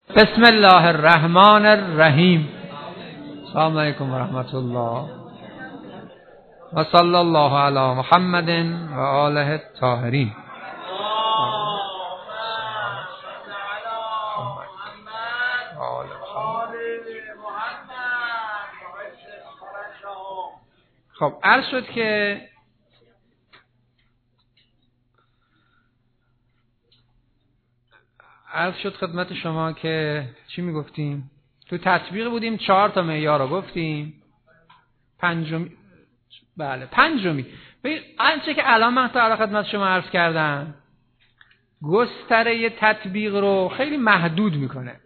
بسم الله الرحمن الرحیم. السلام علیکم و رحمت الله و صلی الله علی محمد و آله الطاهرین. خب عرض شد خدمت شما که چی میگفتیم؟ تو تطبیق بودیم، 4 تا معیار رو گفتیم. پنجمی آنچه که الان من تا خدمت شما عرض کردم گستره تطبیق رو خیلی محدود میکنه.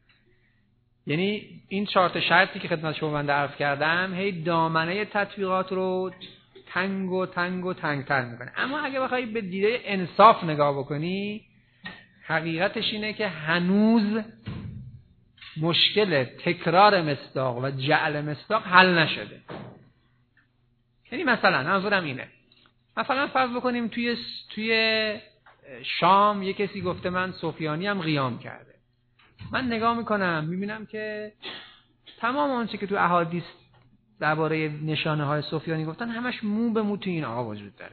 یعنی این 4 تا شرطی که خدمت شما من عرض کردم هی دامنه تطبیقات رو تنگتر میکنه. اما اگه بخوای به دیده انصاف نگاه بکنی، حقیقتش اینه که هنوز مشکل تکرار مصداق و جعل مصداق حل نشده. یعنی مثلا منظورم اینه، مثلا فرض بکنیم توی شام یه کسی گفته من سفیانی هم قیام کرده. من نگاه میکنم میبینم که تمام آنچه که تو احادیث درباره نشانه های سفیانی گفتن همش مو به مو تو این آقا وجود داره.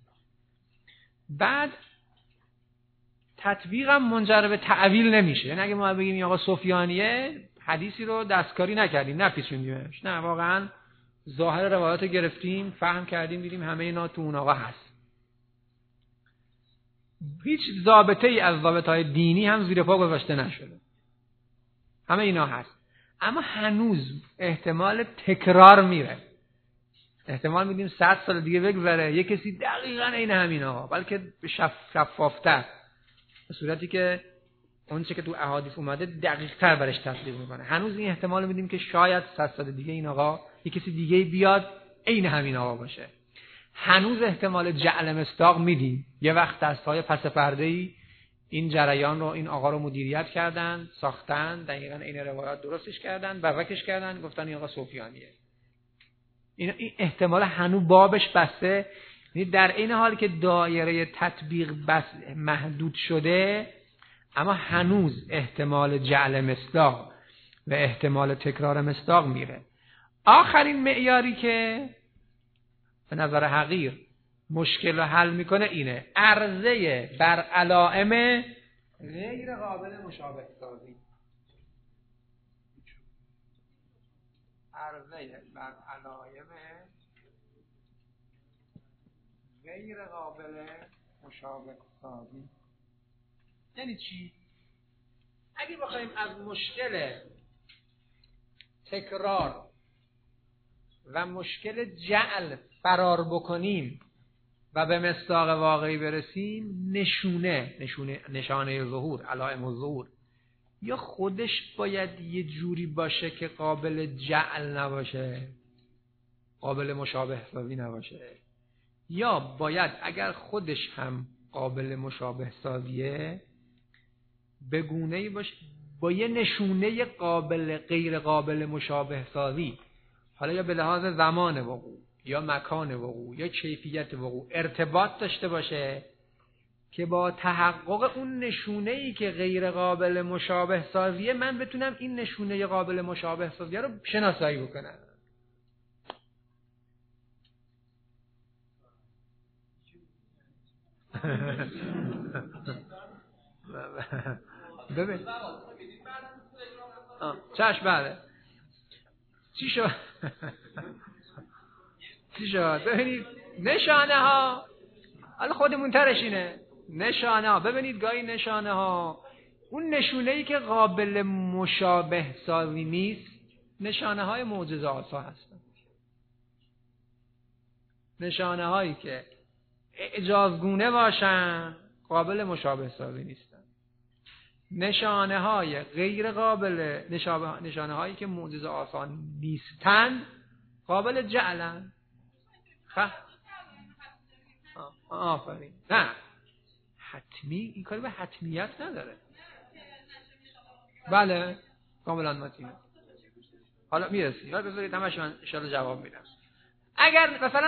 بعد تطبیقم منجر به تعویل نمیشه. یعنی اگه ما بگیم این آقا سفیانیه، حدیثی رو دستکاری نکردیم، نپیچوندیمش، نه، واقعا ظاهر روایات رو گرفتیم، فهم کردیم، دیدیم همه اینا تو اون آقا هست. هیچ ضابطه ای از ضابطه‌های دینی هم زیر پا گذاشته نشده، همه اینا هست. اما هنوز احتمال تکرار میره. احتمال میدیم 100 سال دیگه بگذره یه کسی دقیقاً عین همین آقا، بلکه به شفافتر، به صورتی که اون چه که تو احادیث اومده دقیق تر برش تطبیق میکنه. هنوز این احتمال میدیم که شاید 100 سال دیگه این آقا یه کسی دیگه بیاد عین همین آقا باشه. هنوز احتمال جعل مصداق میدیم. یه وقت دستهای پس پرده‌ای این جریان رو، این آقا رو مدیریت کردن، ساختن، دقیقاً این روایات درستش کردن، بررکش کردن، گفتن این آقا سفیانیه. این احتمال هنوز بابش بسته. یعنی در این حال که دایره تطبیق بس محدود شده، اما هنوز احتمال جعل مصداق و احتمال تکرار مصداق میره. آخرین معیاری که به نظر حقیر مشکل رو حل میکنه اینه: عرضه بر علائم غیر قابل مشابه سازی. عرضه بر علائم غیر قابل مشابه سازی یعنی چی؟ اگه بخوایم از مشکل تکرار و مشکل جعل فرار بکنیم و به مصداق واقعی برسیم، نشانه ظهور، علائم الظهور، یا خودش باید یه جوری باشه که قابل جعل نباشه، قابل مشابه سازی نباشه، یا باید اگر خودش هم قابل مشابه سازیه به گونه‌ای باشه با یه نشونه غیر قابل مشابه سازی، حالا یا به لحاظ زمان وقوع یا مکان وقوع یا کیفیت وقوع، ارتباط داشته باشه که با تحقق اون نشونه‌ای که غیر قابل مشابه سازیه من بتونم این نشونه قابل مشابه سازیه رو شناسایی بکنم. ببین چشم، بله چی شد؟ ببینید نشانه ها، حالا خودمون ترش اینه، نشانه ها، ببینید گاهی نشانه ها، اون نشونه‌ای که قابل مشابه سازی نیست، نشانه های معجزه آسا هستن. نشانه هایی که اعجازگونه باشن قابل مشابه سازی نیستن. نشانه های غیر قابل نشانه هایی که معجزه آسان نیستن قابل جعلن. آفرین. نه حتمی، این کاری به حتمیت نداره. بله کاملا متین. حالا میرسیم، حالا بذارید همش من انشاءالله جواب میدم. اگر مثلا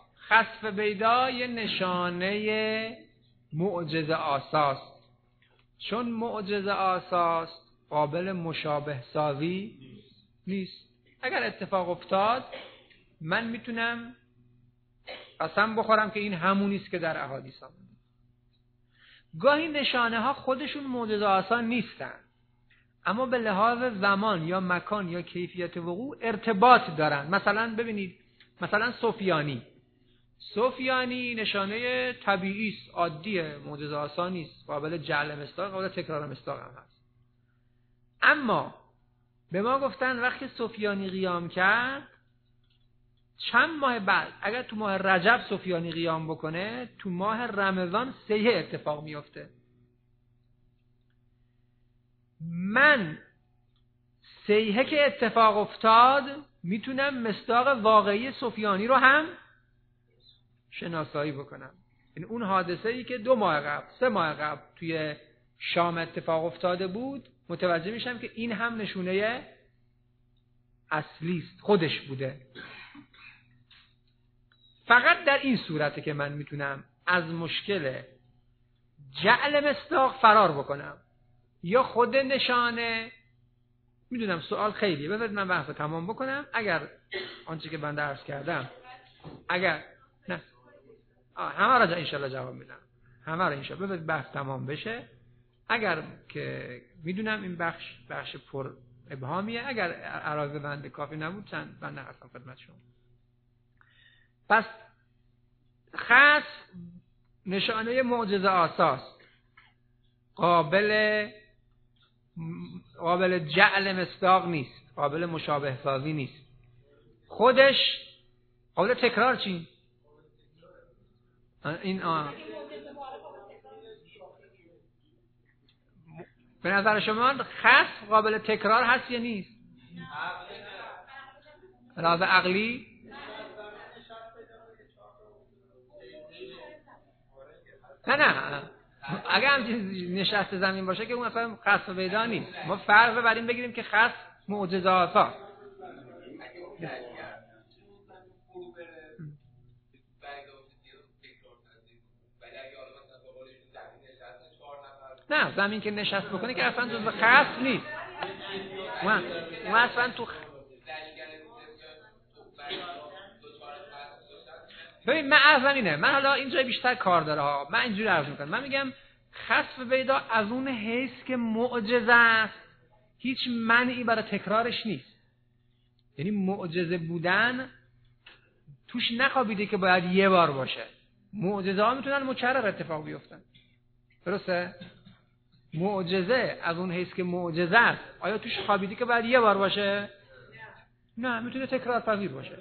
خسف بیدا یه نشانه معجزه آساست، چون معجزه آساست قابل مشابه سازی نیست. اگر اتفاق افتاد من میتونم قسم بخورم که این همونیست که در احادیث آمده. گاهی نشانه ها خودشون معجزه آسا نیستن، اما به لحاظ زمان یا مکان یا کیفیت وقوع ارتباط دارن. مثلا ببینید، مثلا سفیانی نشانه طبیعی است، عادیه، معجزه آسا نیست، قابل جعل مصداق، قابل تکرار مصداق هم هست. اما به ما گفتن وقتی سفیانی قیام کرد چند ماه بعد اگر تو ماه رجب سفیانی قیام بکنه تو ماه رمضان سیحه اتفاق میفته. من سیحه که اتفاق افتاد میتونم مصداق واقعی سفیانی رو هم شناسایی بکنم. یعنی اون حادثه‌ای که 2 ماه قبل 3 ماه قبل توی شام اتفاق افتاده بود متوجه میشم که این هم نشونه اصلی است، خودش بوده. فقط در این صورته که من میتونم از مشکل جعل مصداق فرار بکنم یا خود نشانه. میدونم سوال خیلیه، بذارید من بحث تمام بکنم. اگر آنچه که من درس کردم اگر نه همه را انشالله جواب میدم، همه را انشالله. بذارید بحث تمام بشه. اگر که میدونم این بخش پر ابهامیه، اگر عراضه بنده کافی نبود چند بنده هستم خدمت شما. پس خاص نشانه معجزه آساست، قابل جعل مصداق نیست، قابل مشابه سازی نیست، خودش قابل تکرار چی؟ این به نظر شما خاص قابل تکرار هست یا نیست؟ لحاظ عقلی نه اگه همچین نشست زمین باشه که اون اصلا خاص و پیدا نیست. ما فرض بر این بگیریم که خاص معجزه آسا. نه زمین که نشست بکنه که اصلا جزو خاص نیست. ما اصلا تو ببین من اصلا اینه، من حالا اینجا بیشتر کار داره ها، من اینجوری عرض میکنم، من میگم خسف پیدا از اون حیث که معجزه است هیچ معنی برای تکرارش نیست. یعنی معجزه بودن توش نخوابیده که باید یه بار باشه. معجزه ها میتونن مکرر اتفاق بیفتن، درسته؟ معجزه از اون حیث که معجزه است آیا توش خوابیده که باید یه بار باشه؟ نه، میتونه تکرار پذیر باشه.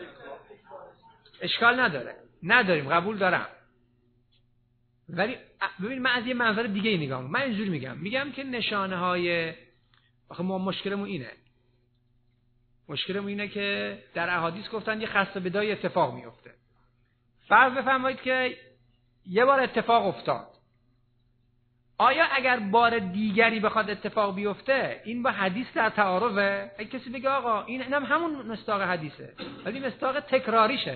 اشکال نداریم، قبول دارم. ولی ببین من از یه منظر دیگه نگاه میکنم. من اینجوری میگم که نشانه های آخه ما مشکلمون اینه که در احادیث گفتن یه خسته بدای اتفاق میفته. فرض بفرمایید که یه بار اتفاق افتاد، آیا اگر بار دیگری بخواد اتفاق بیفته این با حدیث در تعارضه؟ اگه کسی بگه آقا اینم همون مصداق حدیثه ولی مصداق تکراریشه،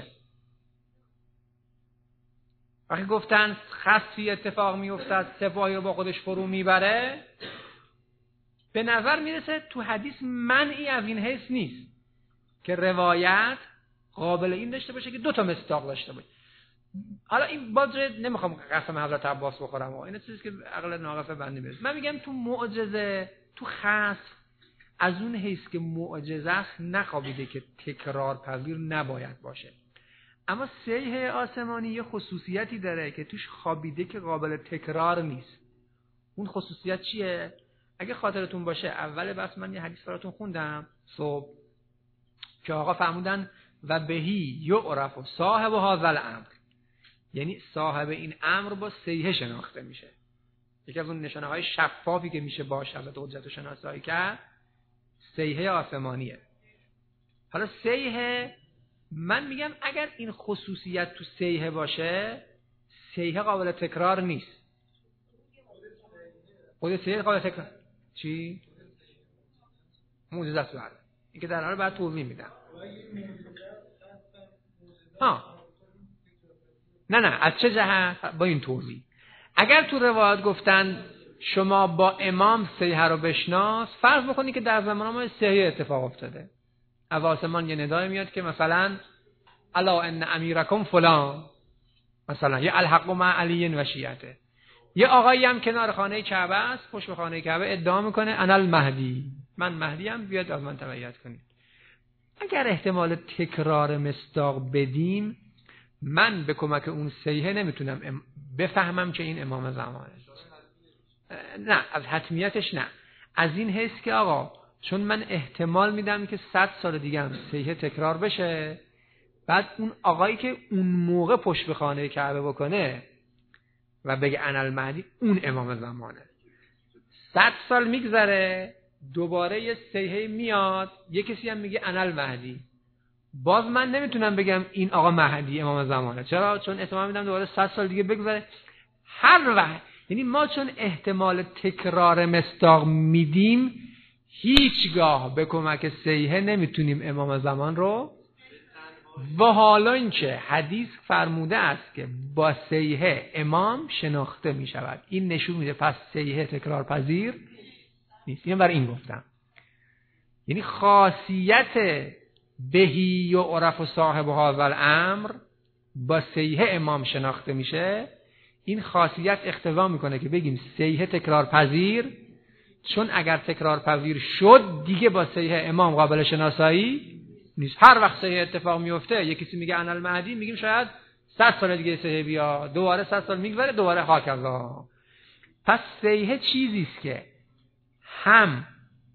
وقتی گفتن خسفی اتفاق میافتد سپاهی رو با خودش فرو میبره، به نظر میرسه تو حدیث منعی از این حیث نیست که روایت قابل این داشته باشه که 2 مصداق داشته باشه. حالا این باز نمیخوام قسم حضرت عباس بخورم، این چیزی که عقل ناقصه بنده میرسه. من میگم تو معجزه، تو خسف از اون حیث که معجزه است نخوابیده که تکرار پذیر نباید باشه. اما سیح آسمانی یه خصوصیتی داره که توش خوابیده که قابل تکرار نیست. اون خصوصیت چیه؟ اگه خاطرتون باشه اول بس من یه حدیث براتون خوندم صبح که آقا فرمودن و بهی یعرف صاحب هذا الامر، یعنی صاحب این امر با سیحه شناخته میشه. یکی از اون نشانه های شفافی که میشه باشه حضرت حجت شناسایی کرد سیحه آسمانیه. حالا سیحه من میگم اگر این خصوصیت تو سیحه باشه سیحه قابل تکرار نیست. خود سیحه قابل تکرار چی؟ معجزه است. این که در حال بعد توضیح میدم. نه از چه جهت؟ با این توضیح. اگر تو روایات گفتن شما با امام سیحه رو بشناس، فرض بکنی که در زمان ما سیحه اتفاق افتاده، از آسمان یه ندای میاد که مثلا الا ان امیرکم فلان، مثلا یه الحق مع علی و شیعته. یه آقایی هم کنار خانه کعبه است، پشت به خانه کعبه ادعا میکنه انا المهدی، من مهدی ام، بیاد از من تبعیت کنید. اگر احتمال تکرار مصداق بدیم، من به کمک اون سیحه نمیتونم بفهمم که این امام زمانه. نه از حتمیتش نه، از این حیث که آقا چون من احتمال میدم که 100 سال دیگه هم سیحه تکرار بشه، بعد اون آقایی که اون موقع پشت به خانه کعبه بکنه و بگه انا المهدی، اون امام زمانه. 100 سال میگذره، دوباره یه سیحه میاد، یه کسی هم میگه انا المهدی، باز من نمیتونم بگم این آقا مهدی امام زمانه. چرا؟ چون احتمال میدم دوباره 100 سال دیگه بگذره. هر وقت، یعنی ما چون احتمال تکرار مصداق میدیم، هیچگاه به کمک سیحه نمیتونیم امام زمان رو، و حالا اینکه حدیث فرموده است که با سیحه امام شناخته می شود، این نشون میده پس سیحه تکرار پذیر نیست. این برای این گفتم، یعنی خاصیت بهی و عرف و صاحب و هذا الامر با سیحه امام شناخته میشه. این خاصیت اقتضا میکنه که بگیم سیحه تکرار پذیر، چون اگر تکرار پذیر شد دیگه با سیحه امام قابل شناسایی نیست. هر وقت سیحه اتفاق میفته، یکی کسی میگه انا المهدی، میگیم شاید 100 سال دیگه سیحه بیا، دوباره 100 سال میگذره، دوباره هاکذا. پس سیحه چیزی است که هم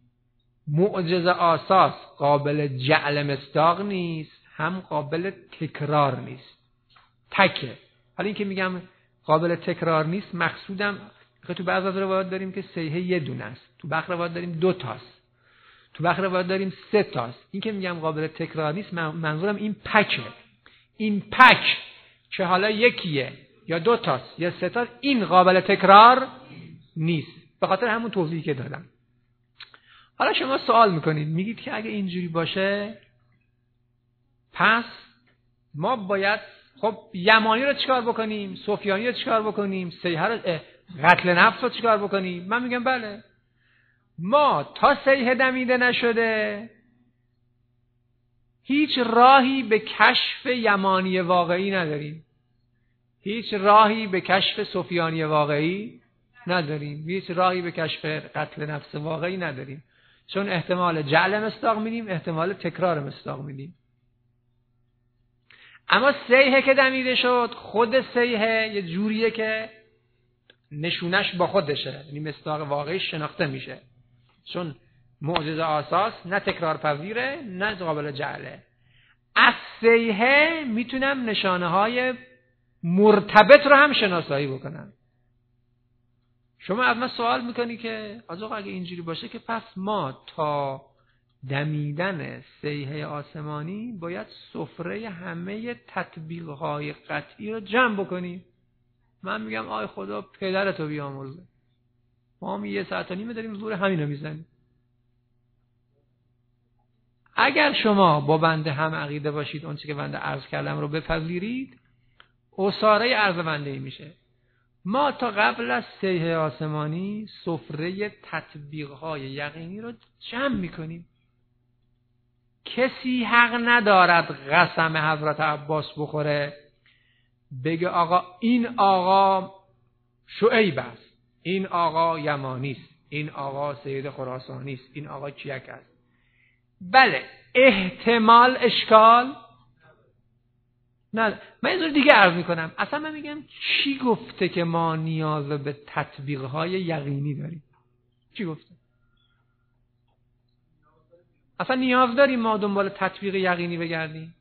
معجزه آساس قابل جعل مصداق نیست، هم قابل تکرار نیست، تکه. حالا این که میگم قابل تکرار نیست، مقصودم که تو بعضی از روایات داریم که سیحه یه دونه است، تو بعضی روایات داریم 2 تاست، تو بعضی روایات داریم 3 تاست. این که میگم قابل تکرار نیست، منظورم این پکه. این پک که حالا یکیه یا 2 تاست یا 3 تاست، این قابل تکرار نیست، به خاطر همون توضیحی که دادم. حالا شما سوال میکنید، میگید که اگه اینجوری باشه، پس ما باید خب یمانی رو چیکار بکنیم؟ سفیانی رو چیکار بکنیم؟ سیحه رو قتل نفس رو چیکار بکنیم؟ من میگم بله، ما تا سیحه دمیده نشده هیچ راهی به کشف یمانی واقعی نداریم، هیچ راهی به کشف سفیانی واقعی نداریم، هیچ راهی به کشف قتل نفس واقعی نداریم، چون احتمال جعل مصداق میدیم، احتمال تکرار مصداق میدیم. اما سیحه که دمیده شد، خود سیحه یه جوریه که نشونش با خودشه، یعنی مصداق واقعی شناخته میشه، چون معجزه آساس نه تکرار پذیره نه قابل جعله. از سیحه میتونم نشانه های مرتبط رو هم شناسایی بکنم. شما از من سوال میکنی که آقا اگه اینجوری باشه که پس ما تا دمیدن سیحه آسمانی باید سفره همه تطبیقهای قطعی رو جمع بکنیم. من میگم آی خدا پدرتو بیامرزه، ما هم 1.5 ساعت داریم زور همین رو میزنیم. اگر شما با بنده هم عقیده باشید، اون چیزی که بنده عرض کردم رو بپذیرید، عصاره عرض بنده ای میشه. ما تا قبل از سیحه آسمانی سفره تطبیقهای یقینی رو جمع میکنیم. کسی حق ندارد قسم حضرت عباس بخوره بگه آقا این آقا شعیب است، این آقا یمانی است، این آقا سید خراسانی است، این آقا کیک است. بله احتمال اشکال نه. من یه دیگه عرض میکنم، اصلا من میگم چی گفته که ما نیاز به تطبیقهای یقینی داریم؟ چی گفته؟ اصلا نیاز داریم ما دنبال تطبیق یقینی بگردیم؟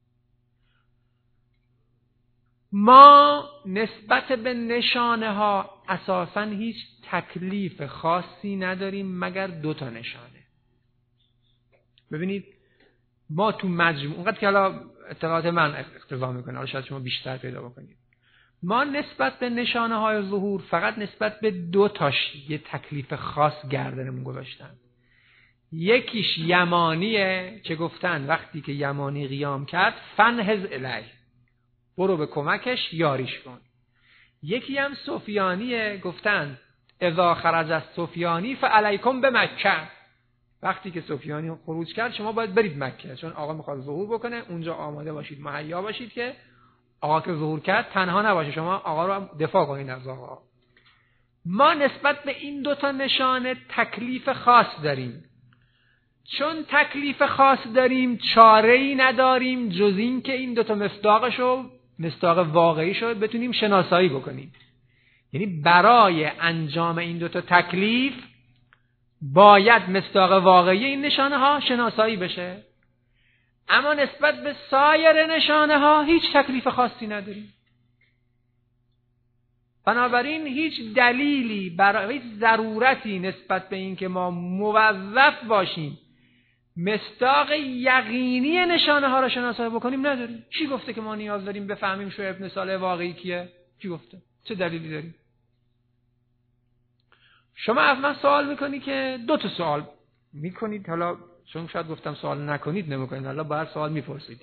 ما نسبت به نشانه ها اساساً هیچ تکلیف خاصی نداریم مگر 2 تا نشانه. ببینید ما تو مجموع اونقدر که حالا اطلاعات من اقتضا میکنه، حالا شاید شما بیشتر پیدا بکنید، ما نسبت به نشانه های ظهور فقط نسبت به 2 تاش یه تکلیف خاص گردنمون گذاشتن. یکیش یمانیه که گفتن وقتی که یمانی قیام کرد فنهز الیه، برو به کمکش یاریش کن. یکی هم سفیانیه، گفتن اذا خرج از سفیانی فعلیکم به مکه. وقتی که سفیانی خروج کرد شما باید برید مکه، چون آقا میخواد ظهور بکنه. اونجا آماده باشید، مهیا باشید که آقا که ظهور کرد تنها نباشه، شما آقا رو دفاع کنید از آقا. ما نسبت به این دوتا نشانه تکلیف خاص داریم. چون تکلیف خاص داریم چاره‌ای نداریم جز این که این دوتا مصداق واقعیشو بتونیم شناسایی بکنیم. یعنی برای انجام این دوتا تکلیف باید مصداق واقعی این نشانه ها شناسایی بشه. اما نسبت به سایر نشانه ها هیچ تکلیف خاصی نداریم. بنابراین هیچ دلیلی برای هیچ ضرورتی نسبت به این که ما موظف باشیم مصداق یقینی نشانه ها را شناسایی بکنیم نداریم. کی گفته که ما نیاز داریم بفهمیم شعیب ابن صالح واقعی کیه؟ کی گفته؟ چه دلیلی داریم؟ شما از من سوال میکنی که دو تا سوال میکنید، حالا چون شاید گفتم سوال نکنید نمیکنید، حالا باید سوال میپرسید.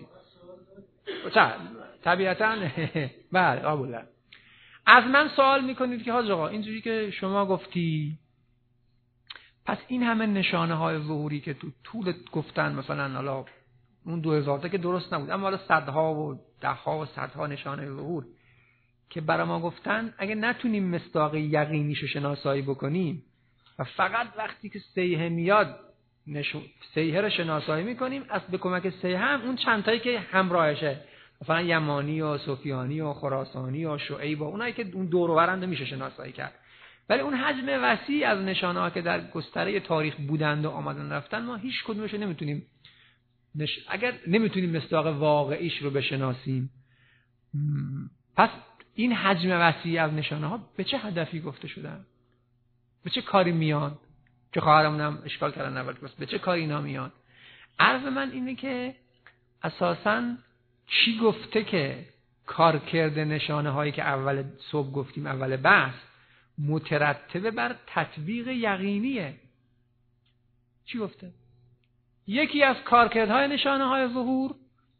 طبیعتاً بله قبوله. از من سوال میکنید که حاج آقا اینجوری که شما گفتی پس این همه نشانه های ظهوری که تو طول گفتن مثلا حالا اون 2000 تا که درست نبود، اما حالا صدها و دهها و صدها نشانه ظهور که برای ما گفتن، اگه نتونیم مصداق یقینیشو شناسایی بکنیم و فقط وقتی که سیحه میاد سیحه رو شناسایی میکنیم، از به کمک سیحه هم اون چند تایی که همراهشه مثلا یمانی و سفیانی و خراسانی و شعیب و اونایی که اون دور و برند میشه شناسایی کرد. ولی اون حجم وسیع از نشانه ها که در گستره تاریخ بودند و آمدن رفتن ما هیچ کدومش رو نمیتونیم اگر نمیتونیم مصداق واقعیش رو بشناسیم، پس این حجم وسیع از نشانه ها به چه هدفی گفته شدن؟ به چه کاری میان؟ که خواهرمونم اشکال کردن اول به چه کاری اینا میان؟ عرض من اینه که اساساً چی گفته که کارکرد نشانه هایی که اول صبح گفتیم اول بحث مترتبه بر تطبیق یقینیه؟ چی گفته؟ یکی از کارکردهای نشانه های ظهور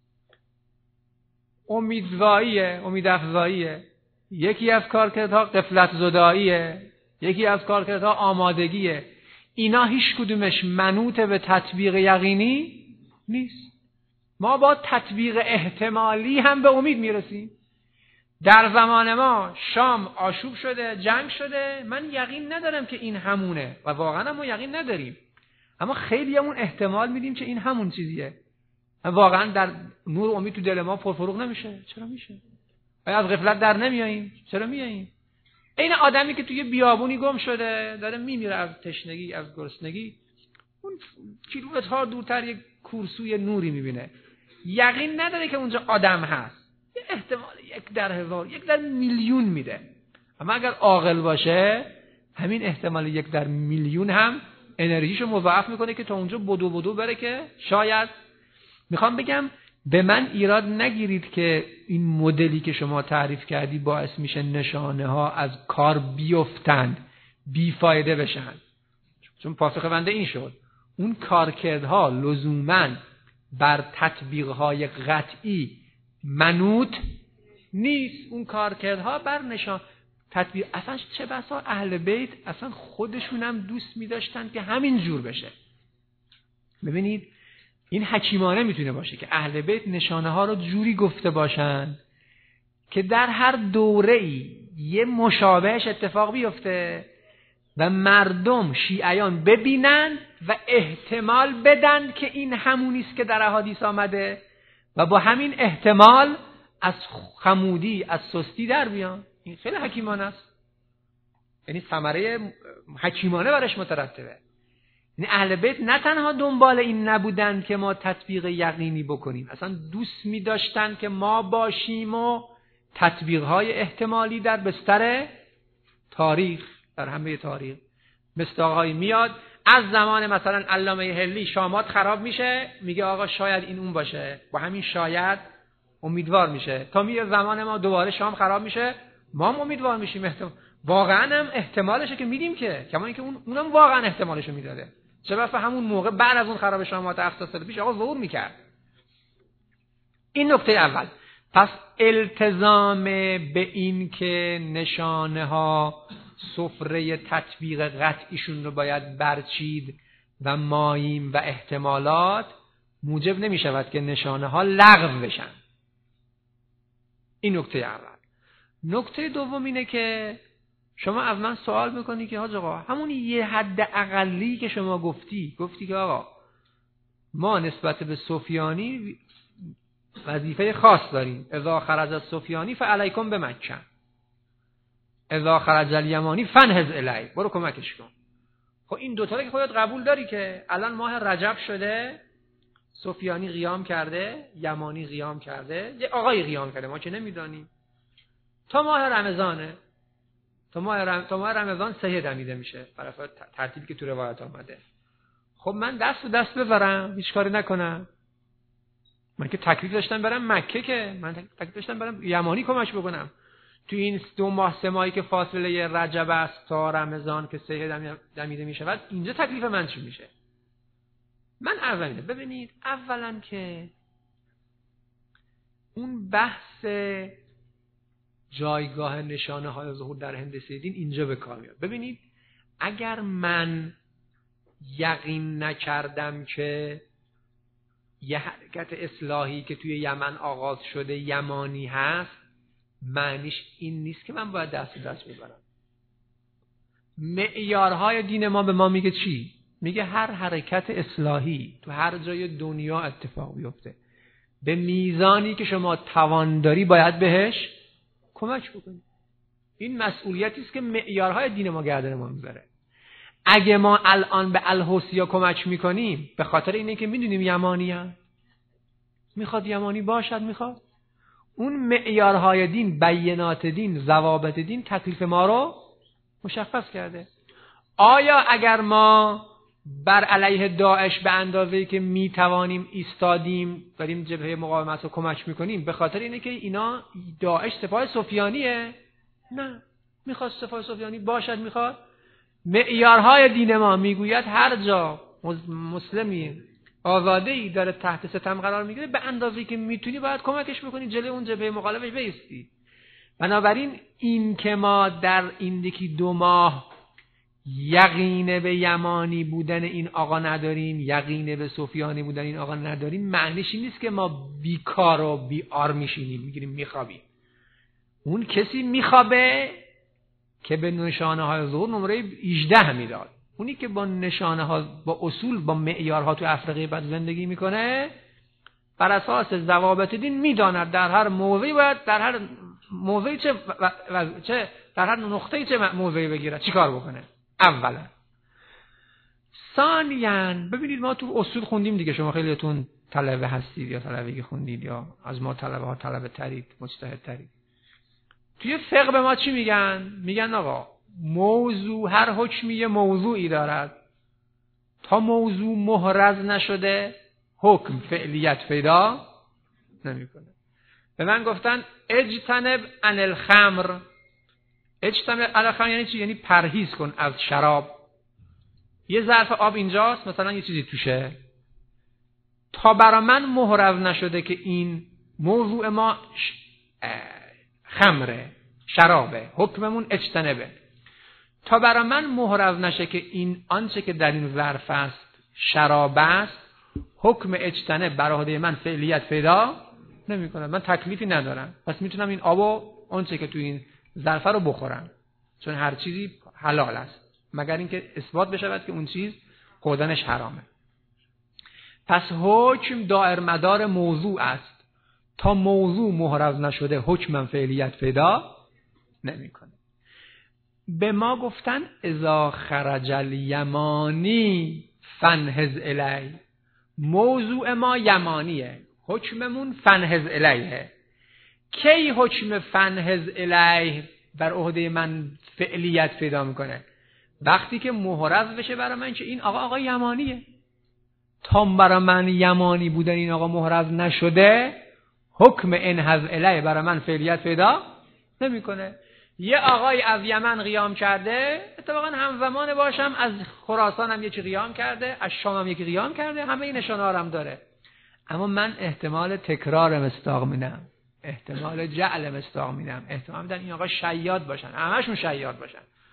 امیدواییه، امیدافزاییه. یکی از کارکردها غفلت زداییه. یکی از کارکردها آمادگیه. اینا هیچ کدومش منوط به تطبیق یقینی نیست. ما با تطبیق احتمالی هم به امید میرسیم. در زمان ما شام آشوب شده، جنگ شده، من یقین ندارم که این همونه و واقعا ما یقین نداریم، اما خیلی همون احتمال میدیم که این همون چیزیه. واقعا در نور امید تو دل ما پرفروغ نمیشه. چرا میشه؟ آیا از غفلت در نمیاییم؟ چرا میاییم؟ این آدمی که توی بیابونی گم شده داره میمیره از تشنگی، از گرسنگی، اون کیلومترها دورتر یک کورسوی نوری میبینه، یقین نداره که اونجا آدم هست. یه احتمال 1 در 1000، 1 در میلیون میده. اما اگر عاقل باشه همین احتمال 1 در میلیون هم انرژیشو مضاعف میکنه که تا اونجا بدو بره که شاید. میخوام بگم به من ایراد نگیرید که این مدلی که شما تعریف کردی باعث میشه نشانه ها از کار بیفتند، بیفایده بشن. چون پاسخ بنده این شد اون کارکردها لزوماً بر تطبیقهای قطعی منوط نیست. اون کارکردها بر نشان تطبیق. اصلا چه بسا اهل بیت اصلا خودشون هم دوست می‌داشتن که همین جور بشه. ببینید این حکیمانه میتونه باشه که اهل بیت نشانه ها رو جوری گفته باشن که در هر دوره‌ای یه مشابهش اتفاق بیفته و مردم شیعیان ببینن و احتمال بدن که این همونیست که در احادیث آمده و با همین احتمال از خمودی، از سستی در بیان. این خیلی حکیمانه است، یعنی ثمره حکیمانه برش مترتبه. یعنی اهل بیت نه تنها دنبال این نبودن که ما تطبیق یقینی بکنیم، اصلا دوست می داشتن که ما باشیم و تطبیقهای احتمالی در بستر تاریخ، در همه تاریخ مصداقهایی میاد. از زمان مثلا علامه حلی شامات خراب میشه، میگه آقا شاید این اون باشه، با همین شاید امیدوار میشه. تا میگه زمان ما دوباره شام خراب میشه، ما هم امیدوار میشیم. واقعا هم احتمالشه که میدیم که کما اینکه اونم واقعا احتمالشو میداده. چه بسا همون موقع بعد از اون خراب شامات 70 سال پیش آقا ظهور میکرد. این نکته اول. پس التزام به این که نشانه ها سفره تطبیق قطعیشون رو باید برچید و ماییم و احتمالات موجب نمی شود که نشانه ها لغو بشن. این نکته اول. نکته دوم اینه که شما از من سوال میکنی که حاج آقا همون یه حد اقلی که شما گفتی که آقا ما نسبت به سفیانی وظیفه خاص داریم، اذا خرج السفیانی فعلیکم بمکه، اذا خرج الیمانی فانهض الیه، برو کمکش کن. خب این دوتا رو که خودت قبول داری که الان ماه رجب شده، سفیانی قیام کرده، یمانی قیام کرده، یه آقای قیام کرده، ما که نمیدانیم، تا ماه رمضانه، تا ماه رمضان سحر دمیده میشه بر اساس ترتیبی که تو روایت آمده. خب من دست به دست ببرم هیچ کاری نکنم؟ من که تکلیف داشتم برم مکه، که من تکلیف داشتم برم یمانی کمک بکنم. تو این 2 ماه 3 ماهی که فاصله رجب است تا رمضان که سحر دمیده میشود، اینجا تکلیف من چی میشه؟ من اولا ببینید، اولا که اون بحث جایگاه نشانه های ظهور در هندسه دین اینجا به کار میاد. ببینید اگر من یقین نکردم که یه حرکت اصلاحی که توی یمن آغاز شده یمانی هست، معنیش این نیست که من باید دست ببرم. معیارهای دین ما به ما میگه چی؟ میگه هر حرکت اصلاحی تو هر جای دنیا اتفاق بیفته، به میزانی که شما توان داری باید بهش کمک بکنید. این مسئولیتی است که معیارهای دین ما گردن ما میذاره. اگه ما الان به الحوثی‌ها کمک میکنیم به خاطر اینه که میدونیم یمانی هست، میخواد یمانی باشد، میخواد اون معیارهای دین، بینات دین، ضوابط دین تکلیف ما رو مشخص کرده. آیا اگر ما بر علیه داعش به اندازه‌ای که میتوانیم ایستادیم، بریم جبهه مقاومت رو کمک میکنیم به خاطر اینه که اینا داعش سپاه سفیانیه؟ نه، میخواد سپاه سفیانی باشد، میخواد. معیارهای دین ما میگوید هر جا مسلمی آزاده‌ای داره تحت ستم قرار میگیره، به اندازه‌ای که میتونی باید کمکش بکنی، جلوی اون جبهه مخالفش بایستی. بنابراین این که ما در این 2 ماه یقین به یمانی بودن این آقا نداریم، یقین به سفیانی بودن این آقا نداریم، معنیش این نیست که ما بیکار و بی‌آر میشینیم میگیریم میخوابیم. اون کسی میخوابه که به نشانه های ظهور نمره 18 میداد. اونی که با نشانه ها، با اصول، با معیارها تو افریقه بعد زندگی میکنه، بر اساس ضوابط دین میداند در هر موضعی باید در هر موضعی چه در هر نقطه‌ای چه موضعی بگیره، چیکار بکنه. اولا. ثانیاً ببینید ما تو اصول خوندیم دیگه، شما خیلیتون طلبه هستید یا طلبگی خوندید یا از ما طلبه ها طلبه ترید، مجتهد ترید. توی فقه به ما چی میگن؟ میگن آقا موضوع، هر حکمی یه موضوعی دارد، تا موضوع محرز نشده حکم فعلیت پیدا نمیکنه. به من گفتن اجتنب عن الخمر. اجتنب عن الخمر یعنی چی؟ یعنی پرهیز کن از شراب. یه ظرف آب اینجاست، مثلا یه چیزی توشه، تا برا من محرز نشده که این موضوع ما خمره، شرابه، حکممون اجتنبه. تا برا من محرز نشه که این آنچه که در این ظرف است شراب است، حکم اجتنب بر عهده من فعلیت پیدا نمیکنه. من تکلیفی ندارم، پس میتونم این آبو آنچه که تو این ظرف رو بخورم، چون هر چیزی حلال است مگر اینکه اثبات بشود که اون چیز خوردنش حرامه. پس حکم دائر مدار موضوع است، تا موضوع محرز نشده حکم فعلیت پیدا نمیکنه. به ما گفتن اذا خرج الیمانی فانهض الیه. موضوع ما یمانیه، حکممون فانهض الیه. کی حکم فانهض الیه بر عهده من فعلیت پیدا میکنه؟ وقتی که محرز بشه برای من که این آقا یمانیه. تا برای من یمانی بودن این آقا محرز نشده، حکم انهض الیه برای من فعلیت پیدا نمیکنه. یه آقای از یمن قیام کرده، اتفاقا همزمان باشم از خراسان هم یکی قیام کرده، از شام هم یکی قیام کرده، همه این نشانه‌ها هم داره. اما من احتمال تکرار مصداق میدم، احتمال جعل مصداق میدم، احتمال میدم این آقا شیاد باشن، همشون شیاد باشن.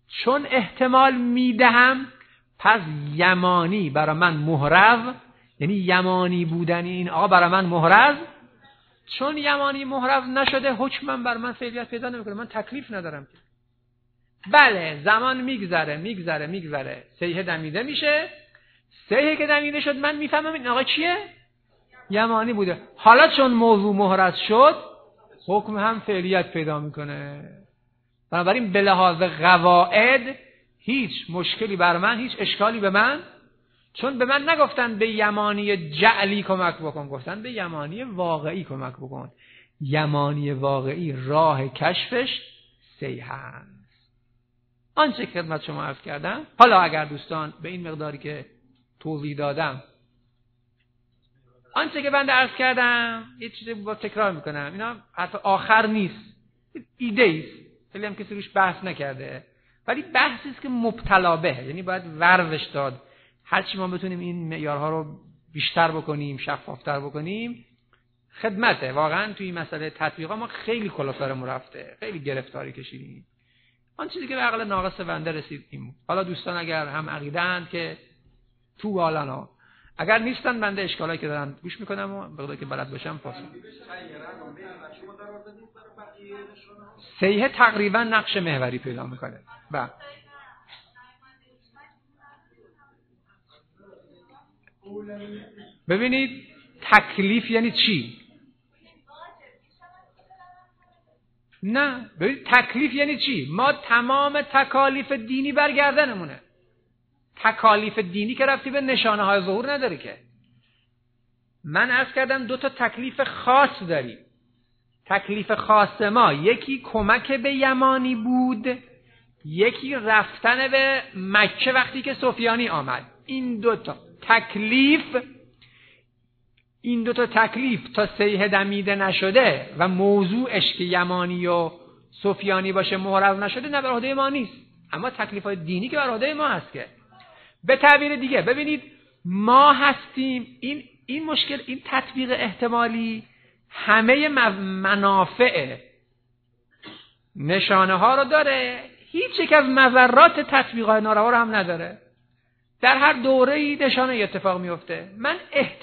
چون احتمال میدهم پس یمانی برای من محرز، یعنی یمانی بودن این آقا برای من محرز. چون یمانی محرز نشده حکمم بر من فعلیت پیدا نمیکنه، من تکلیف ندارم. بله زمان میگذره سیح دمیده میشه، سیحی که دمیده شد من میفهمم این آقا چیه؟ یمانی بوده. حالا چون موضوع محرز شد حکم هم فعلیت پیدا میکنه. بنابراین به لحاظ قواعد هیچ مشکلی بر من، هیچ اشکالی به من، چون به من نگفتن به یمانی جعلی کمک بکن، گفتن به یمانی واقعی کمک بکن. یمانی واقعی راه کشفش سیح است. آنچه که خدمت شما عرض کردم، حالا اگر دوستان به این مقداری که توضیح دادم، آنچه که بنده عرض کردم یه چیزی با تکرار میکنم، اینا حرف آخر نیست، ایده ایست، خیلی هم کسی روش بحث نکرده، ولی بحثی است که مبتلا به، یعنی باید ورزش داد. هرچی ما بتونیم این معیارها رو بیشتر بکنیم، شفافتر بکنیم، خدمته. واقعا توی این مسئله تطبیقا ما خیلی کلافرمون رفته، خیلی گرفتاری کشیدیم. آن چیزی که به عقل ناقص بنده رسید این بود. حالا دوستان اگر هم عقیده‌اند که تو بالانا، اگر نیستن بنده اشکالایی که دارن گوش میکنم و بقدر که بلد باشم پاسخ. سیحه تقریبا نقش محوری پیدا میکنه. ببینید تکلیف یعنی چی؟ نه، ببینید تکلیف یعنی چی؟ ما تمام تکالیف دینی برگردنمونه. تکالیف دینی که ربطی به نشانه های ظهور نداره که. من عرض کردم 2 تا تکلیف خاص داریم. تکلیف خاص ما یکی کمک به یمانی بود، یکی رفتن به مکه وقتی که سفیانی آمد. این 2 تا تکلیف تا سیح دمیده نشده و موضوعش که یمانی و سفیانی باشه محرز نشده، نه بر عهده ما نیست. اما تکلیفات دینی که بر عهده ما هست. که به تعبیر دیگه ببینید ما هستیم، این مشکل، این تطبیق احتمالی همه منافع نشانه ها رو داره، هیچ یک از مضرات تطبیقات ناروا رو هم نداره. در هر دوره‌ای نشانه اتفاق میفته. من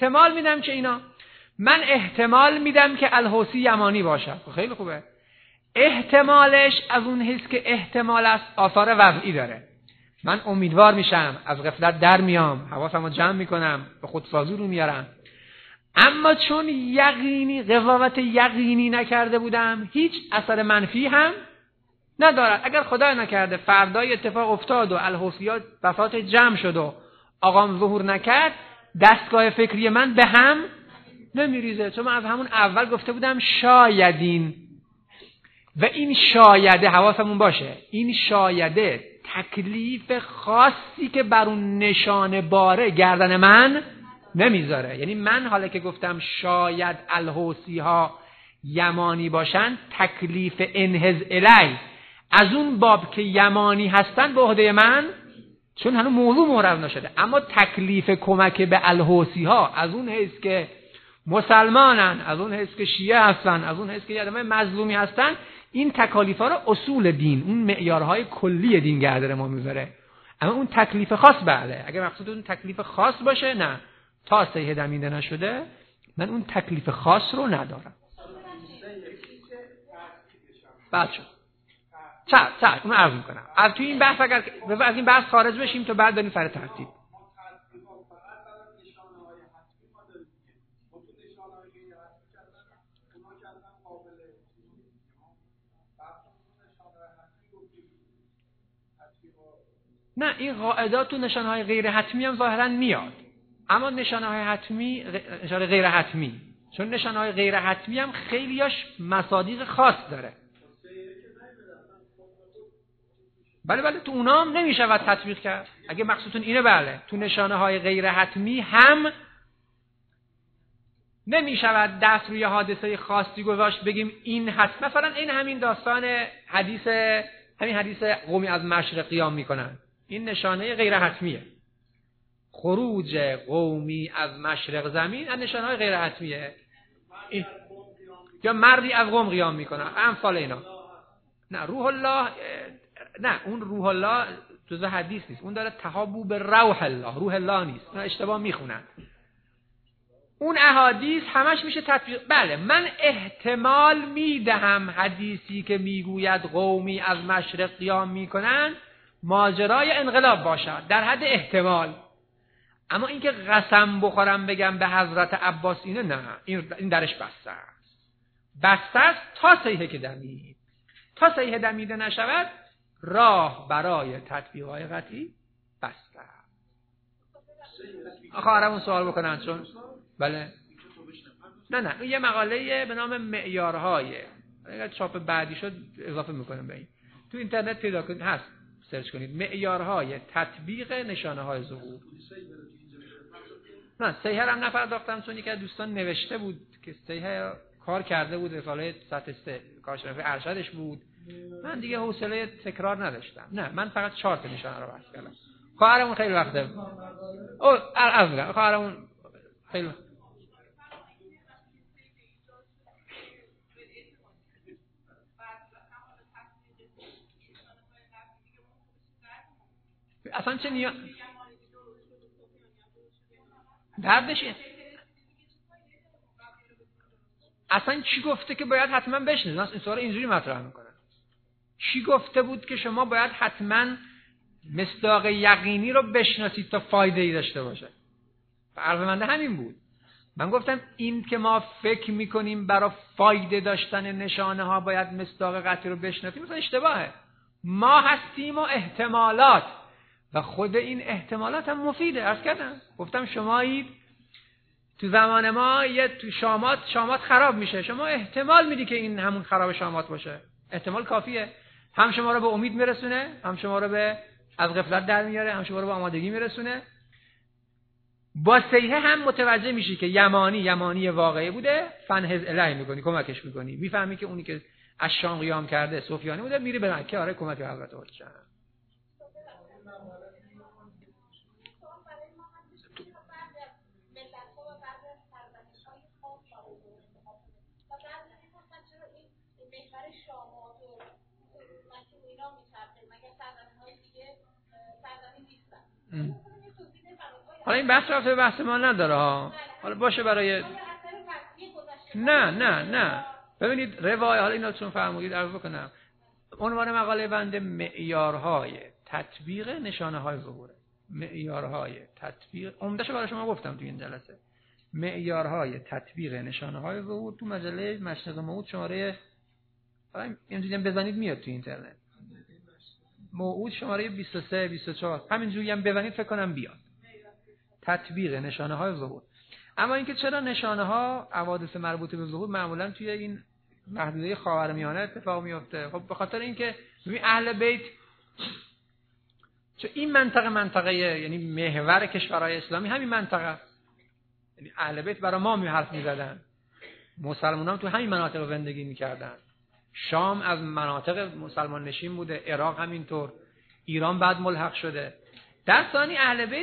احتمال میدم که الحوسی یمانی باشه. خیلی خوبه. احتمالش از اون حیث که احتمال است آثار وضعی داره. من امیدوار میشم، از غفلت در میام، حواسمو جمع میکنم، به خودسازی رو میارم. اما چون قضاوت یقینی نکرده بودم، هیچ اثر منفی هم ندارد. اگر خدای نکرده فردای اتفاق افتاد و الحوثیات بساط جمع شد و آقام ظهور نکرد، دستگاه فکری من به هم نمیریزه. چون من از همون اول گفته بودم شایدین، و این شایده حواسمون باشه، این شایده تکلیف خاصی که بر اون نشانه باره گردن من نمیذاره. یعنی من حالا که گفتم شاید الحوثی ها یمانی باشن، تکلیف انهز الی از اون باب که یمانی هستن به عهده من، چون هنوز موضوع محرز نشده. اما تکلیف کمک به الحوثی ها از اون حیث که مسلمانن، از اون حیث که شیعه هستن، از اون حیث که آدمای مظلومی هستن، این تکالیف ها رو اصول دین، اون معیارهای کلی دین گردن ما میذاره. اما اون تکلیف خاص بله، اگه مقصود اون تکلیف خاص باشه، نه، تا سیح دمیده نشده من اون تکلیف خاص رو ندارم. بعد شد چه اون عرض میکنم از توی این بحث، اگر از این بحث خارج بشیم تا بعد بریم سر ترتیب. نه، این قاعدات و نشانه‌های غیر حتمی هم ظاهرا میاد، اما نشانه‌های حتمی نشانه غیر حتمی، چون نشانه‌های غیر حتمی هم خیلیاش مصادیق خاص داره. بله تو اونا هم نمیشود تطبیق کرد. اگه مقصودتون اینه، بله، تو نشانه‌های غیر حتمی هم نمیشود دست روی حادثه خاصی گذاشت بگیم این هست. مثلا این همین داستان حدیث قومی از مشرق قیام میکنن، این نشانه غیر حتمیه. خروج قومی از مشرق زمین از نشانه‌های غیر حتمیه. یا مردی از قوم قیام میکنن، امثال اینا. نه، روح الله نه اون روح الله جزء حدیث نیست، اون داره تهابو به روح الله، روح الله نیست، اون اشتباه میخونن. اون احادیث همش میشه تطبیق. بله من احتمال میدهم حدیثی که میگوید قومی از مشرق قیام میکنن ماجرای انقلاب باشد، در حد احتمال. اما اینکه قسم بخورم بگم به حضرت عباس اینه، نه، این درش بسته است. بسته است تا صحیحه که دمید. تا صحیحه دمیده نشود راه برای تطبیق‌های قطعی بسته است. خواهرمون سوال بکنن چون بله نه اون یه مقاله به نام معیارهای، اگر چاپ بعدی شد اضافه میکنم به این، تو اینترنت پیدا کنید، هست سرچ کنید معیارهای تطبیق نشانه های ظهور. نه صحیح هم نپرداختم چون یکی از دوستان نوشته بود که صحیح کار کرده بود، رساله سطح 3 کارشناس ارشدش بود، من دیگه حوصله تکرار نداشتم. نه من فقط 4 تا نشانه رو بحث کردم. خواهرمون خیلی وقته خواهرمون خیلی اصلا چه نیاز دردش اصلا چی گفته که باید حتما بشنید؟ این سوال اینجوری مطرح میکنن چی گفته بود که شما باید حتما مصداق یقینی رو بشناسید تا فایده ای داشته باشه؟ عرض منده همین بود. من گفتم این که ما فکر میکنیم برای فایده داشتن نشانه ها باید مصداق قطعی رو بشناسیم مثلا اشتباهه. ما هستیم و احتمالات و خود این احتمالات هم مفیده. عرض کردم گفتم شمایید تو زمان ما یه تو شامات خراب میشه، شما احتمال میدی که این همون خراب شامات باشه، احتمال کافیه، هم شما رو به امید میرسونه، هم شما رو به از غفلت در میاره، هم شما رو به آمادگی میرسونه. با صحیحه هم متوجه میشی که یمانی واقعی بوده، فنهز الیه میکنی، کمکش میکنی، میفهمی که اونی که از شام قیام کرده سفیانی بوده، میری به مکه، آره کمک حضرت عایشه. حالا این بحث رفته به بحث ما نداره ها، حالا باشه برای نه ببینید روایت، حالا اینا چون فرمودید عرض بکنم، عنوان مقاله بنده معیارهای تطبیق نشانه های ظهوره. معیارهای تطبیق عمده‌شو برای شما گفتم تو این جلسه، معیارهای تطبیق نشانه های ظهور تو مجله مشرق موعود شماره اینجوری بزنید میاد تو اینترنت، موعود شماره 23 24 همینجوری هم بزنید فکر کنم بیاد، تطبیق نشانه های ظهور. اما اینکه چرا نشانه ها حوادث مربوط به ظهور معمولا توی این محدوده خاورمیانه اتفاق میفته؟ خب به خاطر اینکه ببین اهل بیت چون این منطقه یعنی محور کشورهای اسلامی همین منطقه، یعنی اهل بیت برای ما حرف میزدن، مسلمانان تو همین مناطق زندگی میکردن، شام از مناطق مسلمان نشین بوده، عراق همینطور، ایران بعد ملحق شده. در ثانی اهل بیت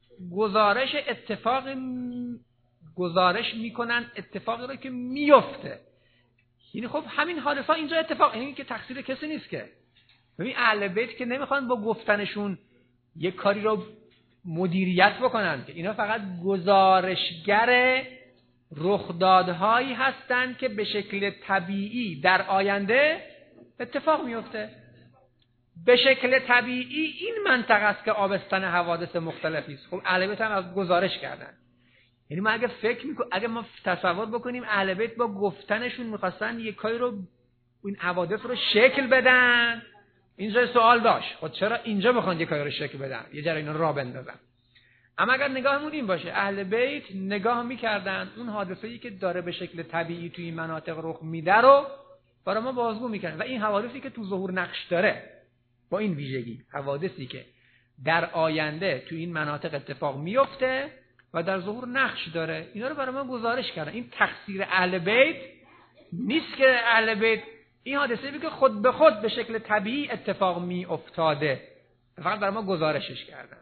گزارش میکنن اتفاقی رو که میفته، یعنی خب همین حادثه اینجا اتفاق، یعنی که تقصیر کسی نیست که. ببین اهل بیت که نمیخوان با گفتنشون یک کاری رو مدیریت بکنن، که اینا فقط گزارشگر رخدادهایی هستند که به شکل طبیعی در آینده اتفاق میفته. به شکل طبیعی این منطقه است که آبستن حوادث مختلفی است. خب اهل بیت هم از گزارش کردن، یعنی ما اگه ما تصور بکنیم اهل بیت با گفتنشون میخواستن یک کاری رو، این حوادث رو شکل بدن، اینجا سوال داشت خب چرا اینجا میخوان یک کاری رو شکل بدن، یه جرا اینا راه بندازن. اما اگر نگاهمون این باشه اهل بیت نگاه میکردن اون حادثه‌ای که داره به شکل طبیعی توی این مناطق رخ میده رو برای ما بازگو میکردن، و این حوادثی که تو ظهور نقش داره با این ویژگی، حوادثی که در آینده تو این مناطق اتفاق میفته و در ظهور نقش داره، اینا رو برای ما گزارش کردن. این تقصیر اهل بیت نیست که اهل بیت این حادثه‌ای که خود به خود به شکل طبیعی اتفاق می افتاده، فقط برای ما گزارشش کردن.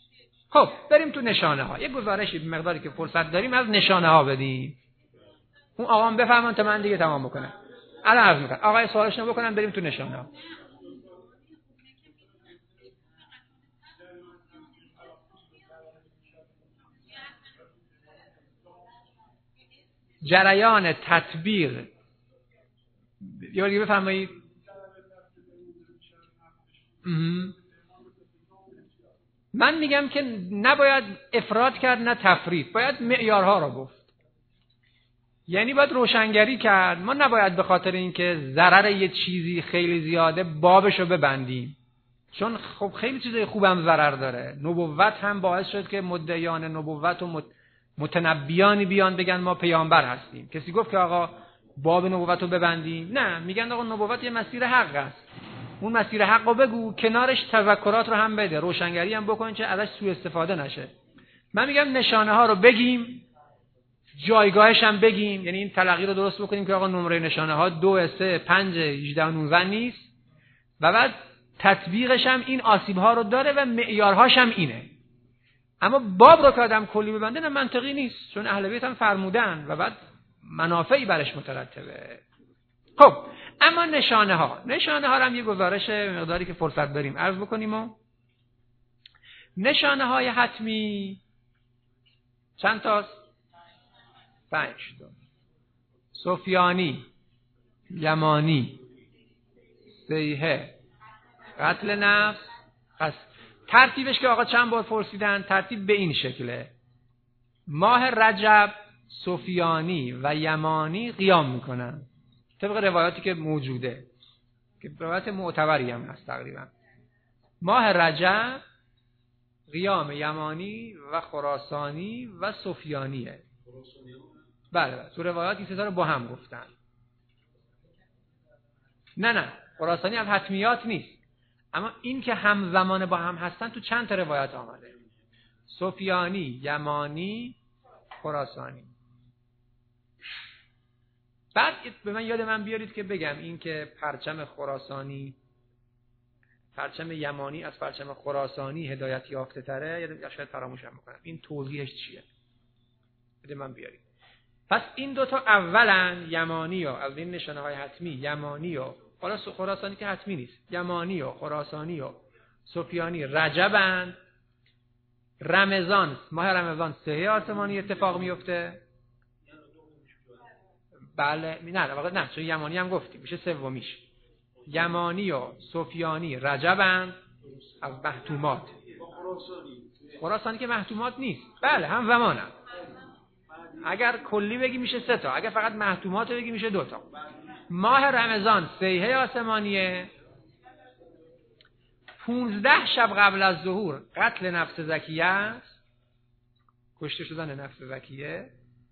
خب بریم تو نشانه ها، یه گزارشی به مقداری که فرصت داریم از نشانه ها بدیم. اون آقام بفهمن تا من دیگه تمام بکنم. الان عرض میکنم آقای سوالشون بکنم بریم تو نشانه ها. جریان تطبیق یا دیگه بفرمایید. من میگم که نباید افراط کرد نه تفرید، باید معیارها را گفت. یعنی باید روشنگری کرد. ما نباید به خاطر اینکه ضرر یه چیزی خیلی زیاده بابشو ببندیم، چون خب خیلی چیزای خوبم ضرر داره. نبوت هم باعث شد که مدعیان نبوت و متنبیانی بیان بگن ما پیامبر هستیم. کسی گفت که آقا باب نبوت رو ببندیم؟ نه، میگن آقا نبوت یه مسیر حق است، اون مسیر حق رو بگو، کنارش تذکرات رو هم بده، روشنگری هم بکن که ازش سوء استفاده نشه. من میگم نشانه ها رو بگیم، جایگاهش هم بگیم، یعنی این تلقی رو درست بکنیم که آقا نمره نشانه ها 2 3 5 18 19 نیست، و بعد تطبیقش هم این آسیب ها رو داره و معیارهاش هم اینه. اما باب رو که آدم کلی ببنده نه منطقی نیست، چون اهل بیت هم فرمودن و بعد منافعی برش مترتبه. خب اما نشانه ها رو هم یه گزارش مقداری که فرصت داریم عرض بکنیم. و نشانه های حتمی چند تاست؟ 5 تا. سفیانی، یمانی، صیحه، قتل نفس. پس ترتیبش که آقا چند بار پرسیدن، ترتیب به این شکله: ماه رجب سفیانی و یمانی قیام میکنن طبق روایاتی که موجوده، که روایت معتبری هم هست تقریبا. ماه رجب قیام یمانی و خراسانی و سفیانیه. بله تو روایات این سه تا رو با هم گفتن. نه خراسانی از حتمیات نیست، اما این که همزمان با هم هستن تو چند تا روایت آمده: سفیانی، یمانی، خراسانی. بعد به من یاد من بیارید که بگم این که پرچم خراسانی، پرچم یمانی از پرچم خراسانی هدایت یافته تره، یا شاید فراموشم میکنم، این توضیحش چیه؟ بده من بیارید. پس این دوتا اولا یمانی و از این نشانه های حتمی، یمانی و حالا خراسانی که حتمی نیست، یمانی و خراسانی و سفیانی رجبند. رمضان، ماه رمضان سهه آسمانی اتفاق میفته. بله نه چون یمانی هم گفتیم میشه سومیش. یمانی و سفیانی رجبند از محتومات. خراسانی که محتومات نیست. بله هم زمانم. اگر کلی بگی میشه 3 تا، اگر فقط محتومات بگی میشه 2 تا. ماه رمضان سیحه آسمانیه. 15 شب قبل از ظهور قتل نفس زکیه است، کشته شدن نفس زکیه.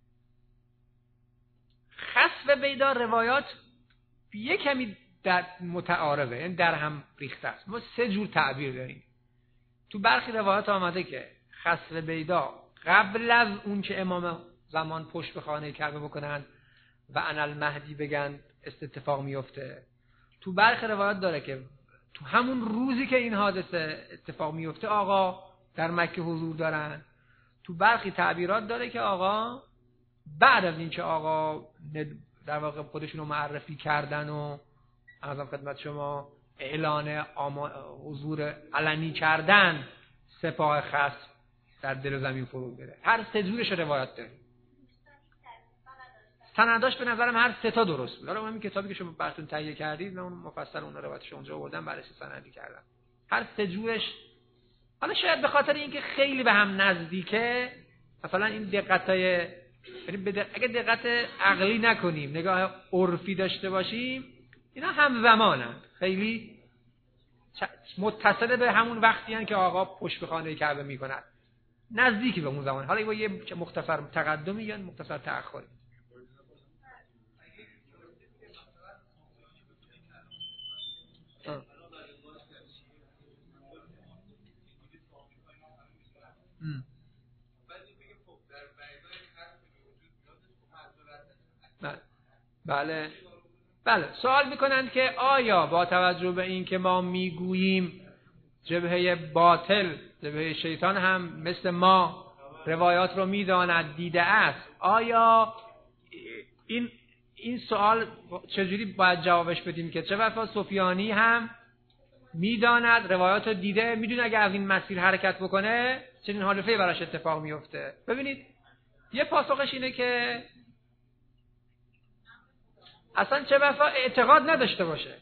خسف بیدا روایات یه کمی در متعارضه، یعنی در هم ریخته است. ما 3 جور تعبیر داریم. تو برخی روایات آمده که خسف بیدا قبل از اون که امام زمان پشت به خانه کعبه بکنن و انا المهدی بگن اتفاق میفته. تو برخی روایات داره که تو همون روزی که این حادثه اتفاق میفته آقا در مکه حضور دارن. تو برخی تعبیرات داره که آقا بعد از این که آقا در واقع خودشون رو معرفی کردن و عرضم خدمت شما اعلان حضور علنی کردن، سپاه خصم در دل زمین فرود بره. هر 3 جورش روایت داره. سنداش به نظرم هر 3 تا درست بود. حالا همین کتابی که شما براتون تهیه کردید من اون مفصل اون روایتش اونجا آوردم، بررسی سندی کردم. هر 3 جورش، حالا شاید به خاطر اینکه خیلی به هم نزدیکه، مثلا این دقتای، یعنی اگه دقت عقلی نکنیم، نگاه عرفی داشته باشیم، اینا همزمانن، خیلی متصل به همون وقتی هستن که آقا پشت به خانه کعبه میکنن، نزدیکی به اون زمان. حالا یه مختصر تقدمی یا مختصر تأخری. بله سوال میکنند که آیا با توجه به این که ما میگوییم جبهه باطل، جبهه شیطان هم مثل ما روایات رو میداند، دیده است، آیا این سوال چجوری باید جوابش بدیم که چه وفا سفیانی هم میداند، روایات دیده، میدونه اگه از این مسیر حرکت بکنه چنین حادثه‌ای براش اتفاق میفته. ببینید یه پاسخش اینه که اصلا چه وفا اعتقاد نداشته باشه.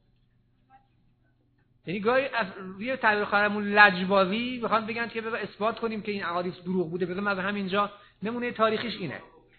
یعنی گاهی روی تعبیر خارمون لجبازی میخوان بگن که بذار اثبات کنیم که این احادیث دروغ بوده. بذار من همینجا نمونه تاریخیش اینه.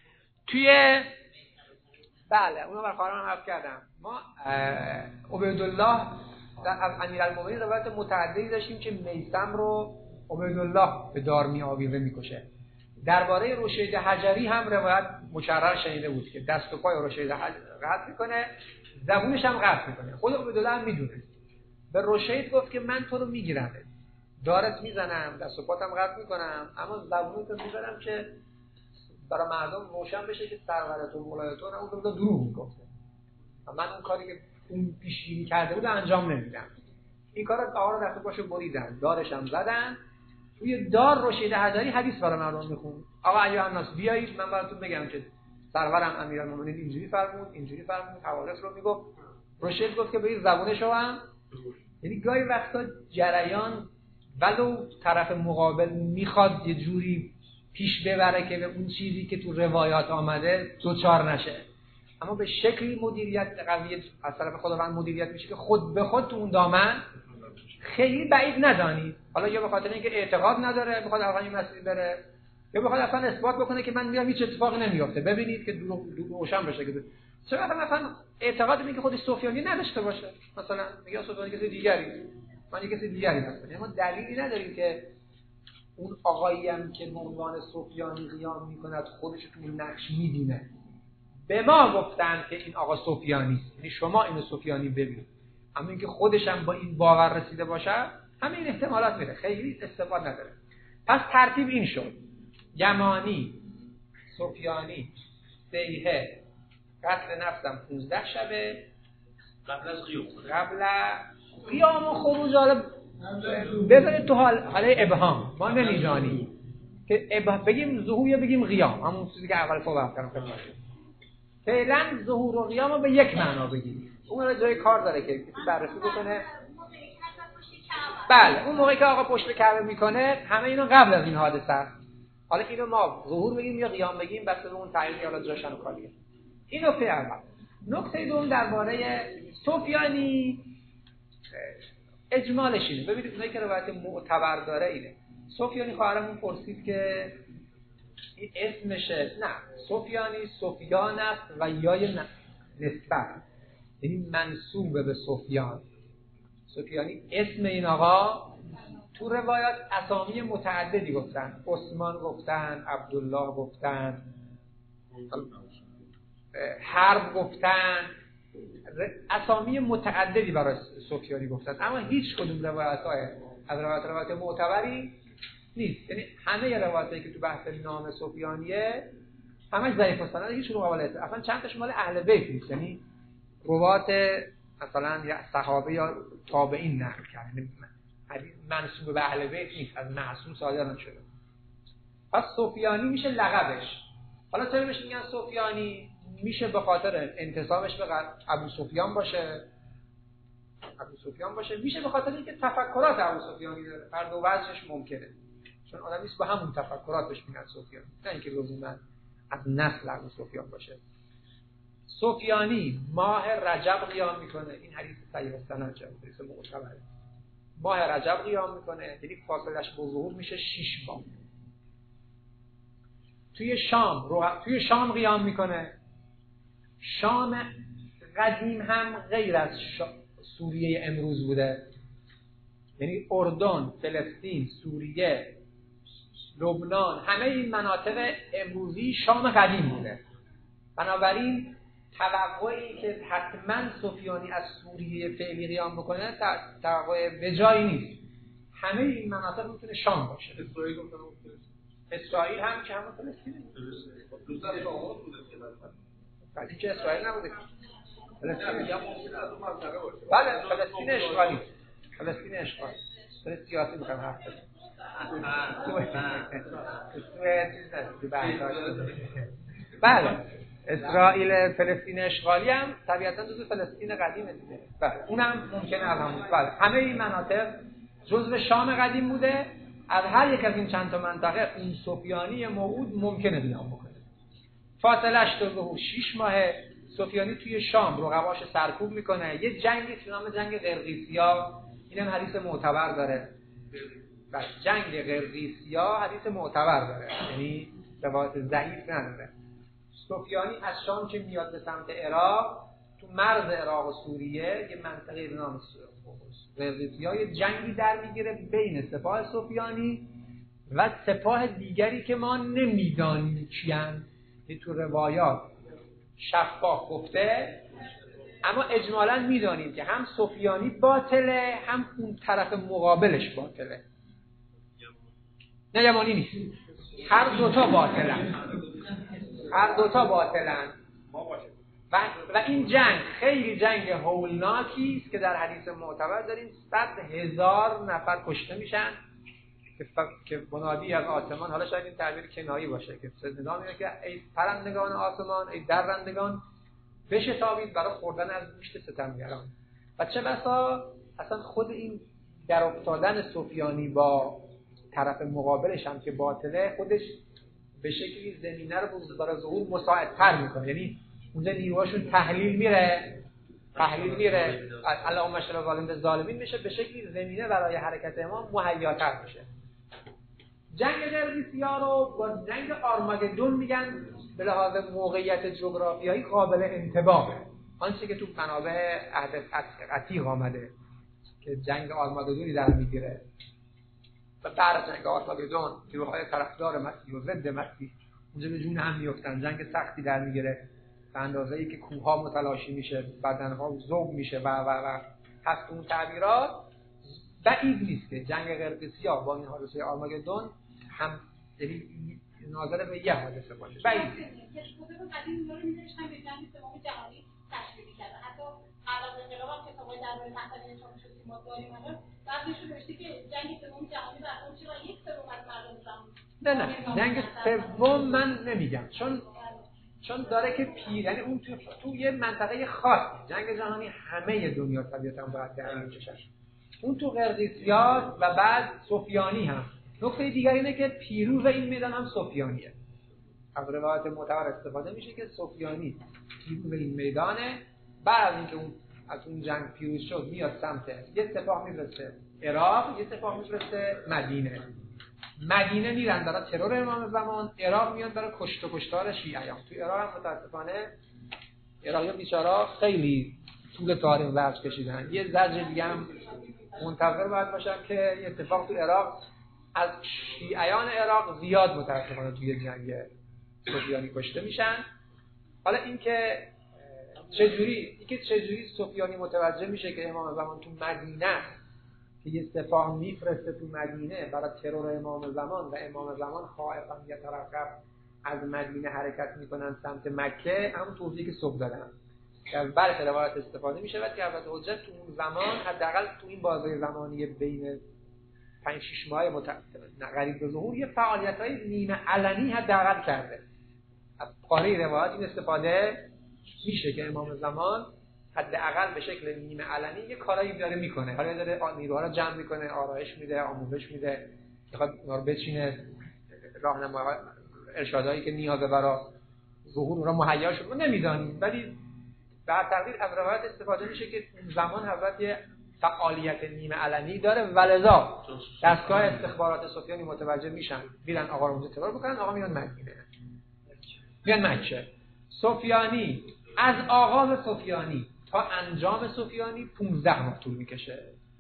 بله اونو بر خارم حرف کردم. ما عبیدالله از امیرالمومنین روایت متعددی داشتیم که میثم رو عبیدالله به دار میآویزه میکشه. درباره رشید حجری هم روایت مکرر شنیده بود که دست و پای رشید قطع میکنه، زبونش هم قطع میکنه. خود عبیدالله هم میدونه. به رشید گفت که من تو رو میگیرم، دارت میزنم، دست و پاتم قطع میکنم، اما زبونت رو میذارم که برای مردم روشن بشه که سرورت و مولایتون اون رو دروغ میگفته و من اون کاری که اون پیشگیری کرده بود انجام نمیدم. این کار آقا رو دست و پاشو بریدن، دارش هم زدن. توی دار رشید حجری حدیث برای مردم میخون. آقا ایها الناس بیایید من براتون بگم که سرورم امیرالمومنین اینجوری فرمود حوادث رو میگفت. رشید گفت که به این زبونشو هم، یعنی گاهی وقتا جریان ولو طرف مقابل میخواد یه جوری پیش ببره که به اون چیزی که تو روایات آمده دوچار نشه، اما به شکلی مدیریت قضیه از طرف خداوند مدیریت میشه که خود به خود تو اون دامن خیلی بعید ندانید. حالا یا به خاطر اینکه اعتقاد نداره بخواد آقا این مسیر بره، یا بخواد اصلا اثبات بکنه که من میام هیچ اتفاقی نمیفته. ببینید که روشن بشه که چرا مثلا اعتقاد اینه که خودش سفیانی نداشته باشه، مثلا میگه سفیانی کسی دیگری، من کسی دیگری هستم، اما دلیلی نداریم که اون آقایی هم که به عنوان سفیانی قیام میکند خودش تو این نقش میبینه. به ما گفتن که این آقا سفیانی است، یعنی شما اینو سفیانی ببینید، اما اینکه خودش هم با این باور رسیده باشه همین احتمالات میره، خیلی استفاده نداره. پس ترتیب این شد: یمانی، سفیانی، سیحه، قتل نفسم 15 شبه قبل از قیام و خروج. حالا بذارید تو حاله ابهام، ما نمیدانیم که بگیم ظهور یا بگیم قیام، همون چیزی که اول صحبت کردم. فعلا ظهور و قیام رو به یک معنا بگیم. اون رو جای کار داره که کسی بررسی بکنه. بله اون موقعی که آقا پشت کعبه میکنه همه اینو قبل از این حادثه است. حالا اینو ما ظهور بگیم یا قیام بگیم بس به اون تعیین حالا جاشن و کاریه. این نکته اول. نکته دوم درباره سفیانی اجمالش اینه. ببینید اونایی که روایت معتبر داره اینه. سفیانی خواهرمون پرسید که این اسمشه، نه سفیانی سفیان است و یای نسبت، یعنی منسوب به سفیان. سفیانی اسم این آقا تو روایات اسامی متعددی گفتن، عثمان گفتن، عبدالله گفتن، حرب گفتن، اسامی متعددی برای سفیانی گفتن، اما هیچ کدوم روایت معتبری نیست. یعنی همه روایاتی که تو بحث نام سفیانیه همش ضعیف هستن، هیچ کدوم قابل اصلا چند تاش مال اهل بیت نیست، یعنی روایت مثلا یا صحابه یا تابعین نقل کردن، حدیث منسوب به اهل بیت نیست، از معصوم صادر نشده. پس سفیانی میشه لقبش. حالا چرا بهش میگن سفیانی؟ میشه به خاطر انتسابش به ابو سفیان باشه، میشه به خاطر اینکه تفکرات ابو سفیانی داره، هر دو وجهش ممکنه، چون آدمی است با همون تفکراتش میگن سفیانی، نه اینکه لزوما از نسل ابو سفیان باشه. سفیانی ماه رجب قیام میکنه، این حدیث صحیح السند جاست، حدیث معتبره. ماه رجب قیام میکنه، یعنی فاصلش با ظهور میشه 6 ماه. توی شام قیام میکنه. شام قدیم هم غیر از سوریه امروز بوده، یعنی اردن، فلسطین، سوریه، لبنان، همه این مناطق امروزی شام قدیم بوده. بنابراین توقعی که حتما سفیانی از سوریه فعلی قیام بکنه توقع به جایی نیست. همه این مناطق میتونه شام باشه. اسرائیل هم که همون فلسطینه. ولی که اسرائیل نبوده. فلسطین یا ممکن از اون منطقه باشه. بله فلسطین اشغالی. فلسطین سیاسی میخوام حرف بزنم. بله اسرائیل فلسطین اشغالی هم طبیعتاً جزو فلسطین قدیمه دیگه. بله اونم ممکنه از همون. بله همه این مناطق جزو شام قدیم بوده. از هر یک از این چند تا منطقه اون سفیانی موعود ممکنه بیان بکنه. فاصله‌اش تا 6 ماه. سفیانی توی شام رقباش سرکوب میکنه. یه جنگی به نام جنگ قرقیسیا، اینم حدیث معتبر داره. بله جنگ قرقیسیا حدیث معتبر داره، یعنی روایت ضعیف نداره. سفیانی از شام که میاد به سمت عراق، تو مرز عراق و سوریه یه منطقه به نام قرقیسیا یه جنگی در میگیره بین سپاه سفیانی و سپاه دیگری که ما نمیدانیم کیان. تو روایات شفاف گفته، اما اجمالاً میدانیم که هم سفیانی باطله هم اون طرف مقابلش باطله. نه یمانی نیست، هر دوتا باطلن. هر دوتا باطلن. و این جنگ خیلی جنگ هولناکی است که در حدیث معتبر داریم 100,000 نفر کشته میشن که منادی از آسمان، حالا شاید این تعبیر کنایی باشه، که صدا میاد که ای پرندگان آسمان، ای درندگان بشتابید برای خوردن از گوشت ستمگران. و چه بسا اصلا خود این در افتادن سفیانی با طرف مقابلش هم که باطله، خودش به شکلی زمینه رو برای ظهور مساعدتر میکنه. یعنی اونجا نیروهاشون تحلیل میره اللهم اشرف ظالم به ظالمین میشه، به شکلی زمینه برای حرکت امام مهیاتر میشه. جنگ قرقیسیا رو با جنگ آرماگدون میگن به لحاظ موقعیت جغرافیایی قابل انطباقه. آنچه که تو منابع عهد عتیق آمده که جنگ آرماگدونی در میگیره و بعد جنگ آرماگدون نیروهای طرفدار مسیح و ضد مسیح اونجا به جون هم میفتن، جنگ سختی در میگیره به اندازه‌ای که کوه‌ها متلاشی میشه، بدن‌ها ذوب میشه و هست اون تعبیرات. بعید نیست که جنگ قرقیسیا با این حادثه آرماگدون هم ناظر به یه حادثه باشه. بعید نیست. حتی قبل از انقلاب که کتابای درباره مسئله چاپ شد که ما داریم الان بعدش نوشته که جنگ سوم جهانی بر اون چرا 1/3 از مردم زمان. نه جنگ سوم من نمیگم، چون داره که یعنی اون تو یه منطقه خاص. جنگ جهانی همه دنیا طبیعتاً باید درگیر بشه. اون تو قرقیسیات و بعد سفیانی هم. نکته دیگر اینه که پیروز این میدان هم سفیانیه. از روایت معتبر استفاده میشه که سفیانی پیروز این میدانه. بعد از اینکه اون از اون جنگ پیروز شد میاد سمت یه سپاه میرسه عراق، یه سپاه میرسه مدینه میرن برای ترور امام زمان، عراق میان برای کشت و کشتار شیعیان. تو عراق هم متاسفانه عراقیان بیچارا خیلی طول تاریخ زرج کشیدن. یه زرج دیگه هم منتظر باید باشم که یه اتفاق تو عراق از شیعیان عراق زیاد متاسفانه توی جنگ سفیانی کشته میشن. حالا اینکه چجوری سفیانی متوجه میشه که امام زمان تو مدینه که یه سپاه میفرسته تو مدینه برای ترور امام زمان و امام زمان خائفاً یترقب از مدینه حرکت میکنن سمت مکه، همون توضیحی که صبح دادم که از برخی روایات استفاده میشه و که البته حجت تو اون زمان حداقل تو این بازه زمانی بین 5-6 ماه قریب به ظهور یه فعالیت‌های نیمه علنی حداقل کرده. از پاره روایات این استفاده میشه که امام زمان حداقل به شکل نیمه علنی یه کارایی داره میکنه. حالا داره نیروها رو جمع میکنه، آرایش میده، آموزش میده، میخواد اونا رو بچینه، راهنمایی ارشادایی که نیازه برای ظهور اونها مهیا شد ما نمیدانیم، ولی در تقدیر از روایت استفاده میشه که اون زمان حضرت یه فعالیت نیمه علنی داره. ولذا دستگاه استخبارات سفیانی متوجه میشن، میرن آقا رو اونجا ترور بکنن، آقا میان مدینه، میان مکه. سفیانی از آغاز سفیانی تا انجام سفیانی 15 ماه طول میکشه.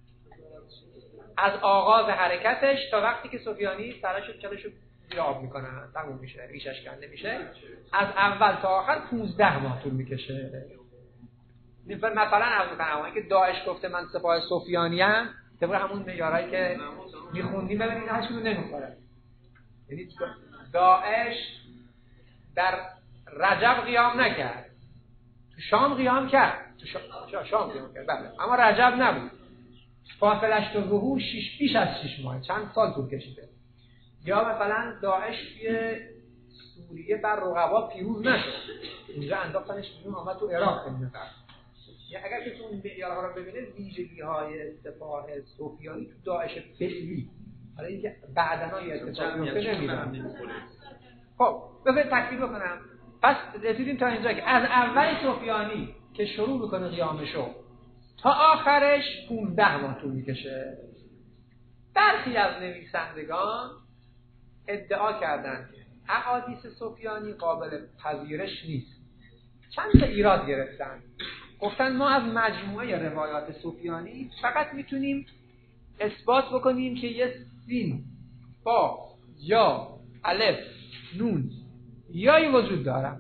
از آغاز حرکتش تا وقتی که سفیانی سرشو کلشو زیر آب میکنن تموم میشه، ریشش کنده میشه. از اول تا آخر 15 ماه طول میکشه. مثلا از میکنم که داعش گفته من سپاه سفیانیم، طبق همون معیارایی که میخوندیم ببینید هیچکدوم نمیخوره. یعنی داعش در رجب قیام نکرد، تو شام قیام کرد، شام قیام کرد بله، اما رجب نبود. فاصلش تا ظهور بیش از 6 ماه، چند سال طول کشیده. یا مثلا داعش توی سوریه بر رقبا پیروز نشد، اونجا انداختنش بیرون، آمد تو عراق خدمت کرد. یعنی اگر که تو اون معیارها رو ببینه، ویژگی‌های سپاه سفیانی تو داعش فعلی، حالا اینکه بعداً یه اتفاقی میفته نمیدونم. خب بذارید تکمیل بکنم. پس رسیدیم تا اینجا که از اول سفیانی که شروع میکنه قیامشو تا آخرش 15 ماه طول میکشه. برخی از نویسندگان ادعا کردند که احادیث سفیانی قابل پذیرش نیست. چند تا ایراد گرفتن. گفتن ما از مجموعه روایات سفیانی فقط میتونیم اثبات بکنیم که یه سین، با، یا، الف، نون یایی وجود داره.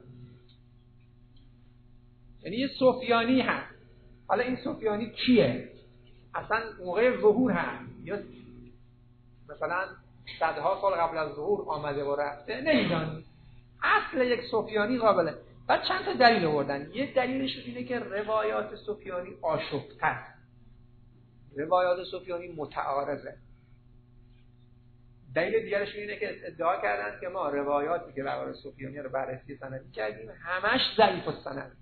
یعنی یه سفیانی هست. حالا این سفیانی کیه؟ اصلا موقع ظهور هست یا مثلا صدها سال قبل از ظهور آمده و رفته؟ نمیدانیم. اصل یک سفیانی قابله. بعد چند تا دلیل آوردن. یه دلیلش اینه که روایات سفیانی آشفته است. روایات سفیانی متعارضه. دلیل دیگرش اینه که ادعا کردن که ما روایاتی که روایات سفیانی رو بررسی سندی کردیم همش ضعیف السند.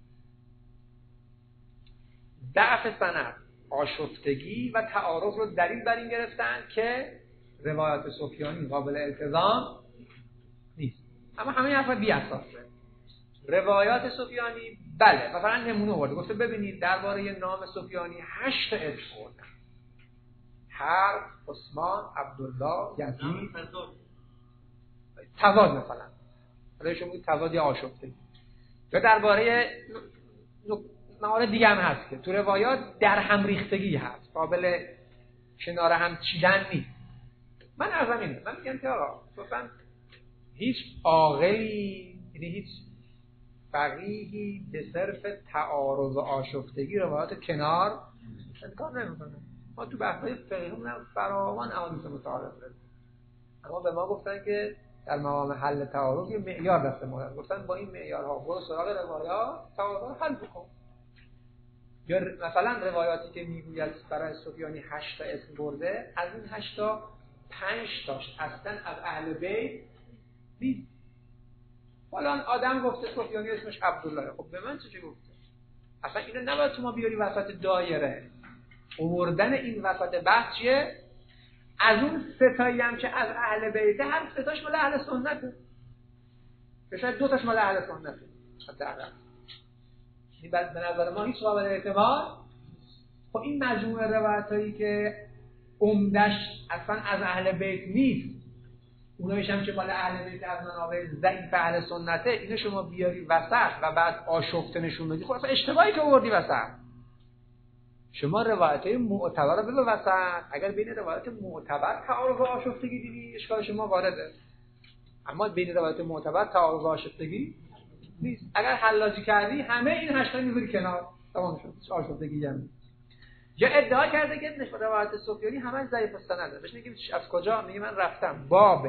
ضعف سند، آشفتگی و تعارض رو دلیل بر این گرفتن که روایات سفیانی قابل التزام نیست. اما همه حرفا بی اساسه. روایات سفیانی بله، مثلا نمونه آورده، گفته ببینید درباره نام سفیانی 8 اسم آوردن: حرب، عثمان، عبدالله، یزید. تضاد مثلا حالا بود تضاد یا آشفتگی. یا درباره موارد دیگه هم هست که تو روایات در هم ریختگی هست، قابل کنار هم چیدن نیست. من عرضم اینه، من میگم که آقا مثلا هیچ عاقلی، یعنی هیچ فقیهی به صرف تعارض و آشفتگی روایات کنار کار نمیکنه. ما تو بحث‌های فقهی هم فراوان احادیث متعارض داریم، اما به ما گفتن که در مقام حل تعارض یه معیار دست ما دارن، گفتن با این معیارها برو سراغ روایات تعارض رو حل بکن. یا مثلا روایاتی که میگوید برای سفیانی 8 تا اسم برده، از این 8 تا 5 تاش اصلا از اهل بیت نیست. فلان آدم گفته سفیانی اسمش عبدالله. خب به من چه گفته؟ اصلا اینو نباید تو ما بیاری وسط دایره. آوردن این وسط بحث چیه؟ از اون 3 تایی هم که از اهل بیت، هر 3 تاش مال اهل سنته. که شاید 2 تاش مال اهل سنته. حداقل. این بعد به نظر ما هیچ قابل اعتماد. خب این مجموعه روایتایی که عمدش اصلا از اهل بیت نیست، اونایش هم که مال اهل بیت از منابع ضعیف اهل سنته، اینو شما بیاری وسط و بعد آشفته نشون بدی، خب اصلا اشتباهی که آوردی وسط. شما روایتای معتبر رو بذار وسط. اگر بین روایت معتبر تعارض و آشفتگی دیدی، اشکال شما وارده. اما بین روایت معتبر تعارض و آشفتگی نیست. اگر حلاجی کردی همه این 8 تا میذاری کنار، تمام شد، آشفتگی هم نیست. یا ادعا کرده که روایت سفیانی همه ضعیف السند. بهش میگیم از کجا؟ میگه من رفتم باب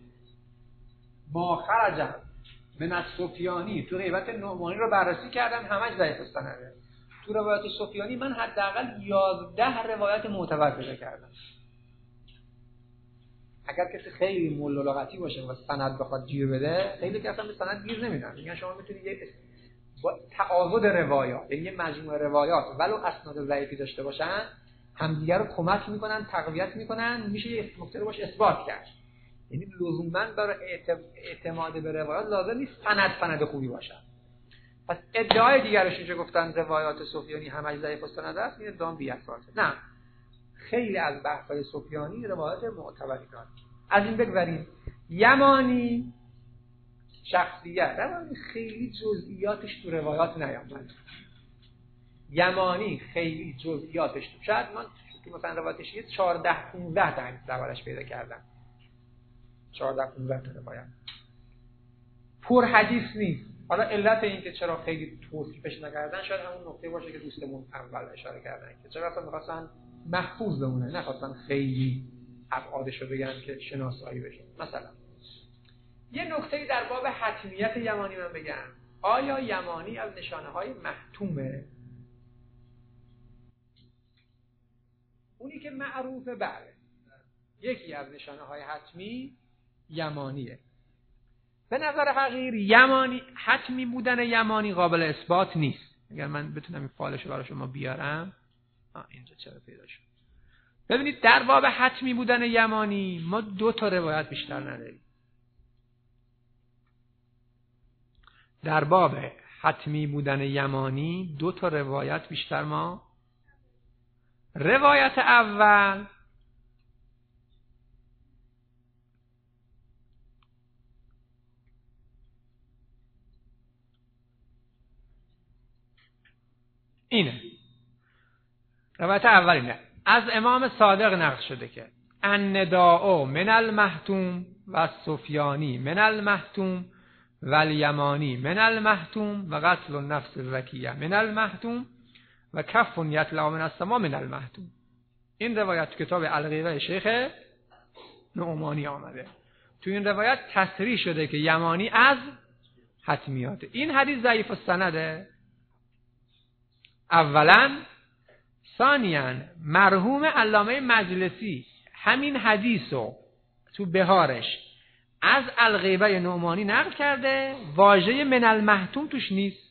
ما خرج من السفیانی تو غیبت نعمانی رو بررسی کردم، همه ضعیف السنده. تو روایت سفیانی من حداقل 11 روایت معتبر پیدا کردم. اگر کسی خیلی مولولغتی باشه و سند بخواد گیر بده، خیلی که اصلا به سند گیر نمیدن. میگن شما میتونید یک با تعاضد روایات، یعنی یه مجموعه روایات ولو اسناد ضعیفی داشته باشن، همدیگه رو کمک میکنن، تقویت میکنن، میشه یه نکته رو باش اثبات کرد. یعنی لزوما برای اعتماد به روایات لازم نیست سند خوبی باشه. پس ادعای دیگرش اینجا گفتن روایات سفیانی همش ضعیف السند است، این ادعا بی اساسه. نه، خیلی از بحث‌های سفیانی روایات معتبری داره. از این بگذریم. یمانی شخصیت، یمانی خیلی جزئیاتش تو روایات نیامده. یمانی خیلی جزئیاتش تو، شاید من تو مثلا روایتش 14-15 تا حدیث دربارش پیدا کردم. 14-15 تا روایت. پر حدیث نیست. حالا علت این که چرا خیلی توصیفش نکردن شاید همون نکته باشه که دوستمون اول اشاره کردن که چرا اصلا می‌خواستن محفوظ بمونه، نخواستن خیلی ابعادش رو بگن که شناسایی بشه. مثلا یه نکته در باب حتمیت یمانی من بگم، آیا یمانی از نشانه‌های محتومه؟ اونی که معروفه بله، یکی از نشانه‌های حتمی یمانیه. به نظر فقیر یمانی، حتمی بودن یمانی قابل اثبات نیست. اگر من بتونم این فایلشو برای شما بیارم، اینجا چرا پیدا شد؟ ببینید در باب حتمی بودن یمانی ما 2 تا روایت بیشتر نداریم. در باب حتمی بودن یمانی 2 تا روایت بیشتر ما. روایت اول اینه. روایت اول اینه، از امام صادق نقل شده که النداء من المحتوم و سفیانی من المحتوم و الیمانی من المحتوم و قتل النفس الزکیه من المحتوم و کف یطلع من السماء من المحتوم. این روایت تو کتاب الغیبه شیخ نعمانی آمده. تو این روایت تصریح شده که یمانی از حتمیاته. این حدیث ضعیف السنده اولا. ثانیاً مرحوم علامه مجلسی همین حدیثو تو بهارش از الغیبه نعمانی نقل کرده، واژه من المحتوم توش نیست.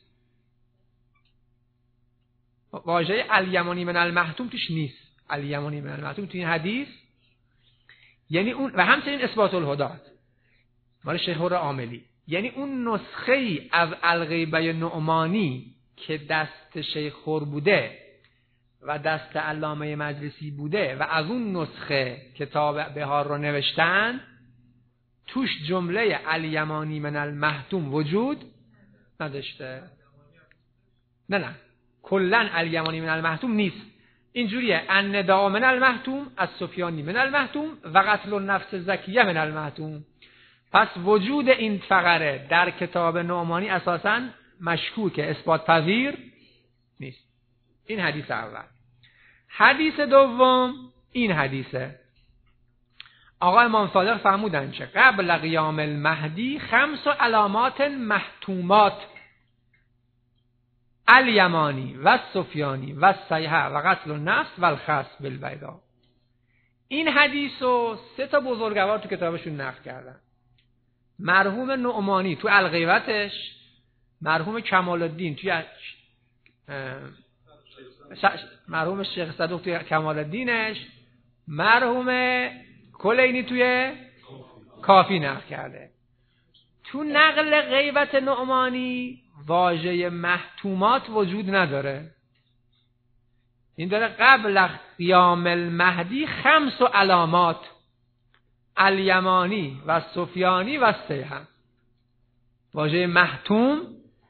واژه الیمانی من المحتوم توش نیست. الیمانی من المحتوم تو این حدیث، یعنی اون، و همچنین اثبات الهدات مال شیخ عاملی، یعنی اون نسخه ای از الغیبه نعمانی که دست شیخ خور بوده و دست علامه مجلسی بوده و از اون نسخه کتاب بهار رو نوشتن، توش جمله الیمانی من المحتوم وجود نداشته. نه کلن الیمانی من المحتوم نیست. اینجوریه النداء من المحتوم از سفیانی من المحتوم و قتل النفس زکیه من المحتوم. پس وجود این فقره در کتاب نعمانی اساساً مشکوکه، اثبات پذیر نیست. این حدیث اول. حدیث دوم این حدیثه. آقا امام صادق فرمودن که قبل قیام المهدی 5 علامات محتومات الیمانی و سفیانی و سیحه و قتل النفس و الخصف بالبیضاء. این حدیثو 3 تا بزرگوار تو کتابشون نقل کردن. مرحوم نعمانی تو الغیبتش، مرحوم کمال الدین توی مرحوم شیخ صدوق توی کمال الدینش، مرحوم کلینی توی کافی نقل کرده. تو نقل غیبت نعمانی واژه محتومات وجود نداره. این داره قبل قیام المهدی 5 علامات الیمانی و سفیانی و سیحه. واژه محتوم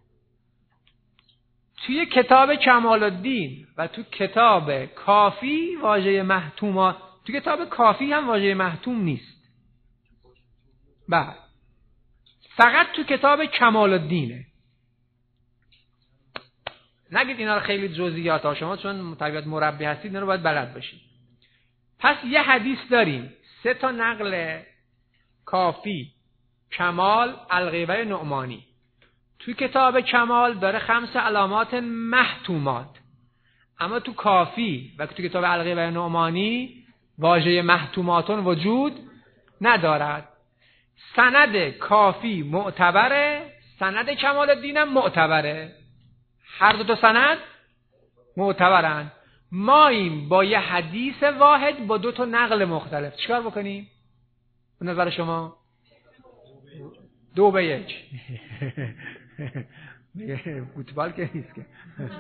توی کتاب کمال الدین و تو کتاب کافی واژه محتومات، تو کتاب کافی هم واژه محتوم نیست. بعد فقط تو کتاب کمال الدینه. نگید اینا رو خیلی جزئیات ها، شما چون طبیعت مربی هستید اینا رو باید بلد باشید. پس یه حدیث داریم، 3 تا نقل کافی، کمال، الغیبه نعمانی. تو کتاب کمال داره 5 علامات محتومات، اما تو کافی و تو کتاب الغیبه نعمانی واژه محتوماتون وجود ندارد. سند کافی معتبره، سند کمال الدین هم معتبره، هر 2 تا سند معتبرن. ما این با یه حدیث واحد با 2 تا نقل مختلف چیکار بکنیم؟ به نظر شما 2-1 فوتبال که نیست که.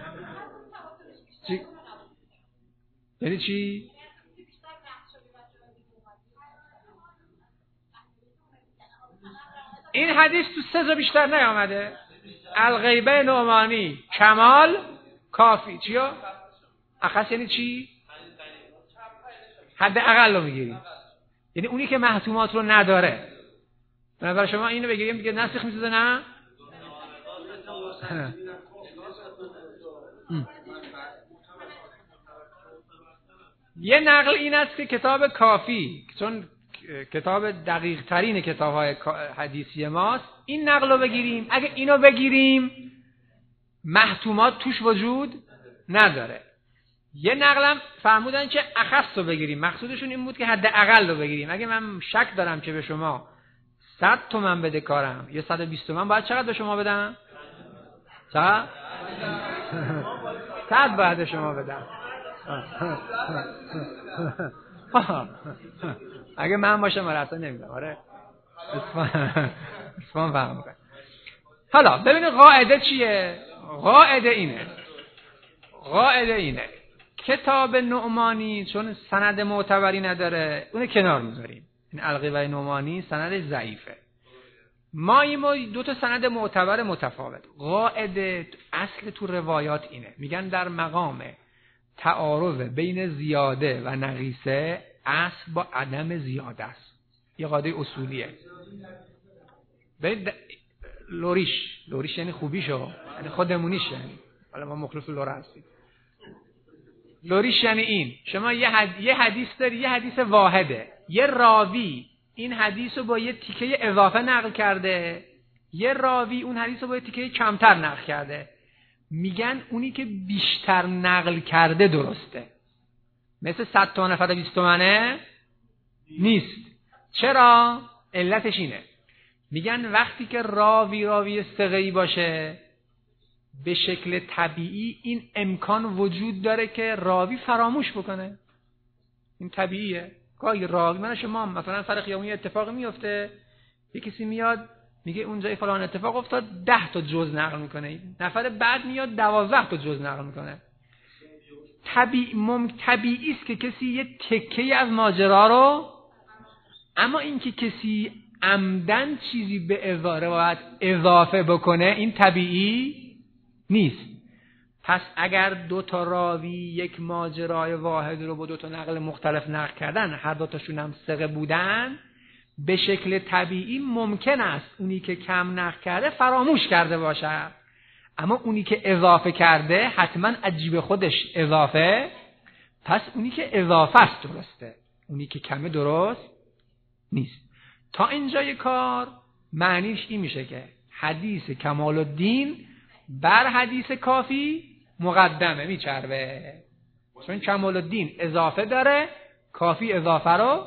چی؟ یعنی چی؟ این حدیث تو 3 جا بیشتر نیامده. الغیبه نعمانی، کمال، کافی. چیا؟ اخص یعنی چی؟ حد اقل رو میگیریم، یعنی اونی که محتومات رو نداره. به نظر شما اینو بگیریم دیگه نسخ میسازه؟ نه. یه نقل این است که کتاب کافی، چون کتاب دقیق ترین کتاب های حدیثی ماست، این نقل رو بگیریم. اگه اینو بگیریم محتومات توش وجود نداره. یه نقلم فرمودن که اخص رو بگیریم، مقصودشون این بود که حد اقل رو بگیریم. اگه من شک دارم که به شما 100 تومن بده کارم یا 120 تومن باید چقدر به شما بدم؟ چقدر؟ 100 باید به شما بدم. اگه من باشم اصلا نمیدم. آره اسفان فهم میکنم. حالا ببینید قاعده چیه؟ قاعده اینه کتاب نعمانی چون سند معتبری نداره اون کنار میذاریم. این القیوه نعمانی سند ضعیفه. ما دو تا سند معتبر متفاوت. قاعده اصل تو روایات اینه، میگن در مقام تعارض بین زیاده و نقیصه اصل با عدم زیاده است. یه قاعده اصولیه. لوریش یعنی خوبیشو، یعنی خودمونیش، یعنی حالا ما مخلص لوره هستیم. لوریش یعنی این، شما یه حدیث داری، یه حدیث واحده، یه راوی این حدیث رو با یه تیکه اضافه نقل کرده، یه راوی اون حدیث رو با یه تیکه کمتر نقل کرده. میگن اونی که بیشتر نقل کرده درسته. مثل 100 تومن 120 تومنه نیست. چرا؟ علتش اینه، میگن وقتی که راوی ثقه‌ای باشه به شکل طبیعی این امکان وجود داره که راوی فراموش بکنه. این طبیعیه. گاهی راوی من شما مثلا سر خیابون اتفاقی میفته، یه کسی میاد میگه اونجا فلان اتفاق افتاد، 10 تا جز نقل میکنه، نفر بعد میاد 12 تا جز نقل میکنه. طبیعی است که کسی یه تکه از ماجرا رو، اما اینکه کسی عمدن چیزی به روایت اضافه بکنه این طبیعی نیست. پس اگر دو تا راوی یک ماجرای واحد رو با دو تا نقل مختلف نقل کردن، هر دو تاشون هم ثقه بودن، به شکل طبیعی ممکن است اونی که کم نقل کرده فراموش کرده باشه، اما اونی که اضافه کرده حتما عجیب خودش اضافه، پس اونی که اضافه است درسته، اونی که کمه درست نیست. تا اینجای کار معنیش این میشه که حدیث کمال الدین بر حدیث کافی مقدمه، میچربه، چون کمال الدین اضافه داره، کافی اضافه رو.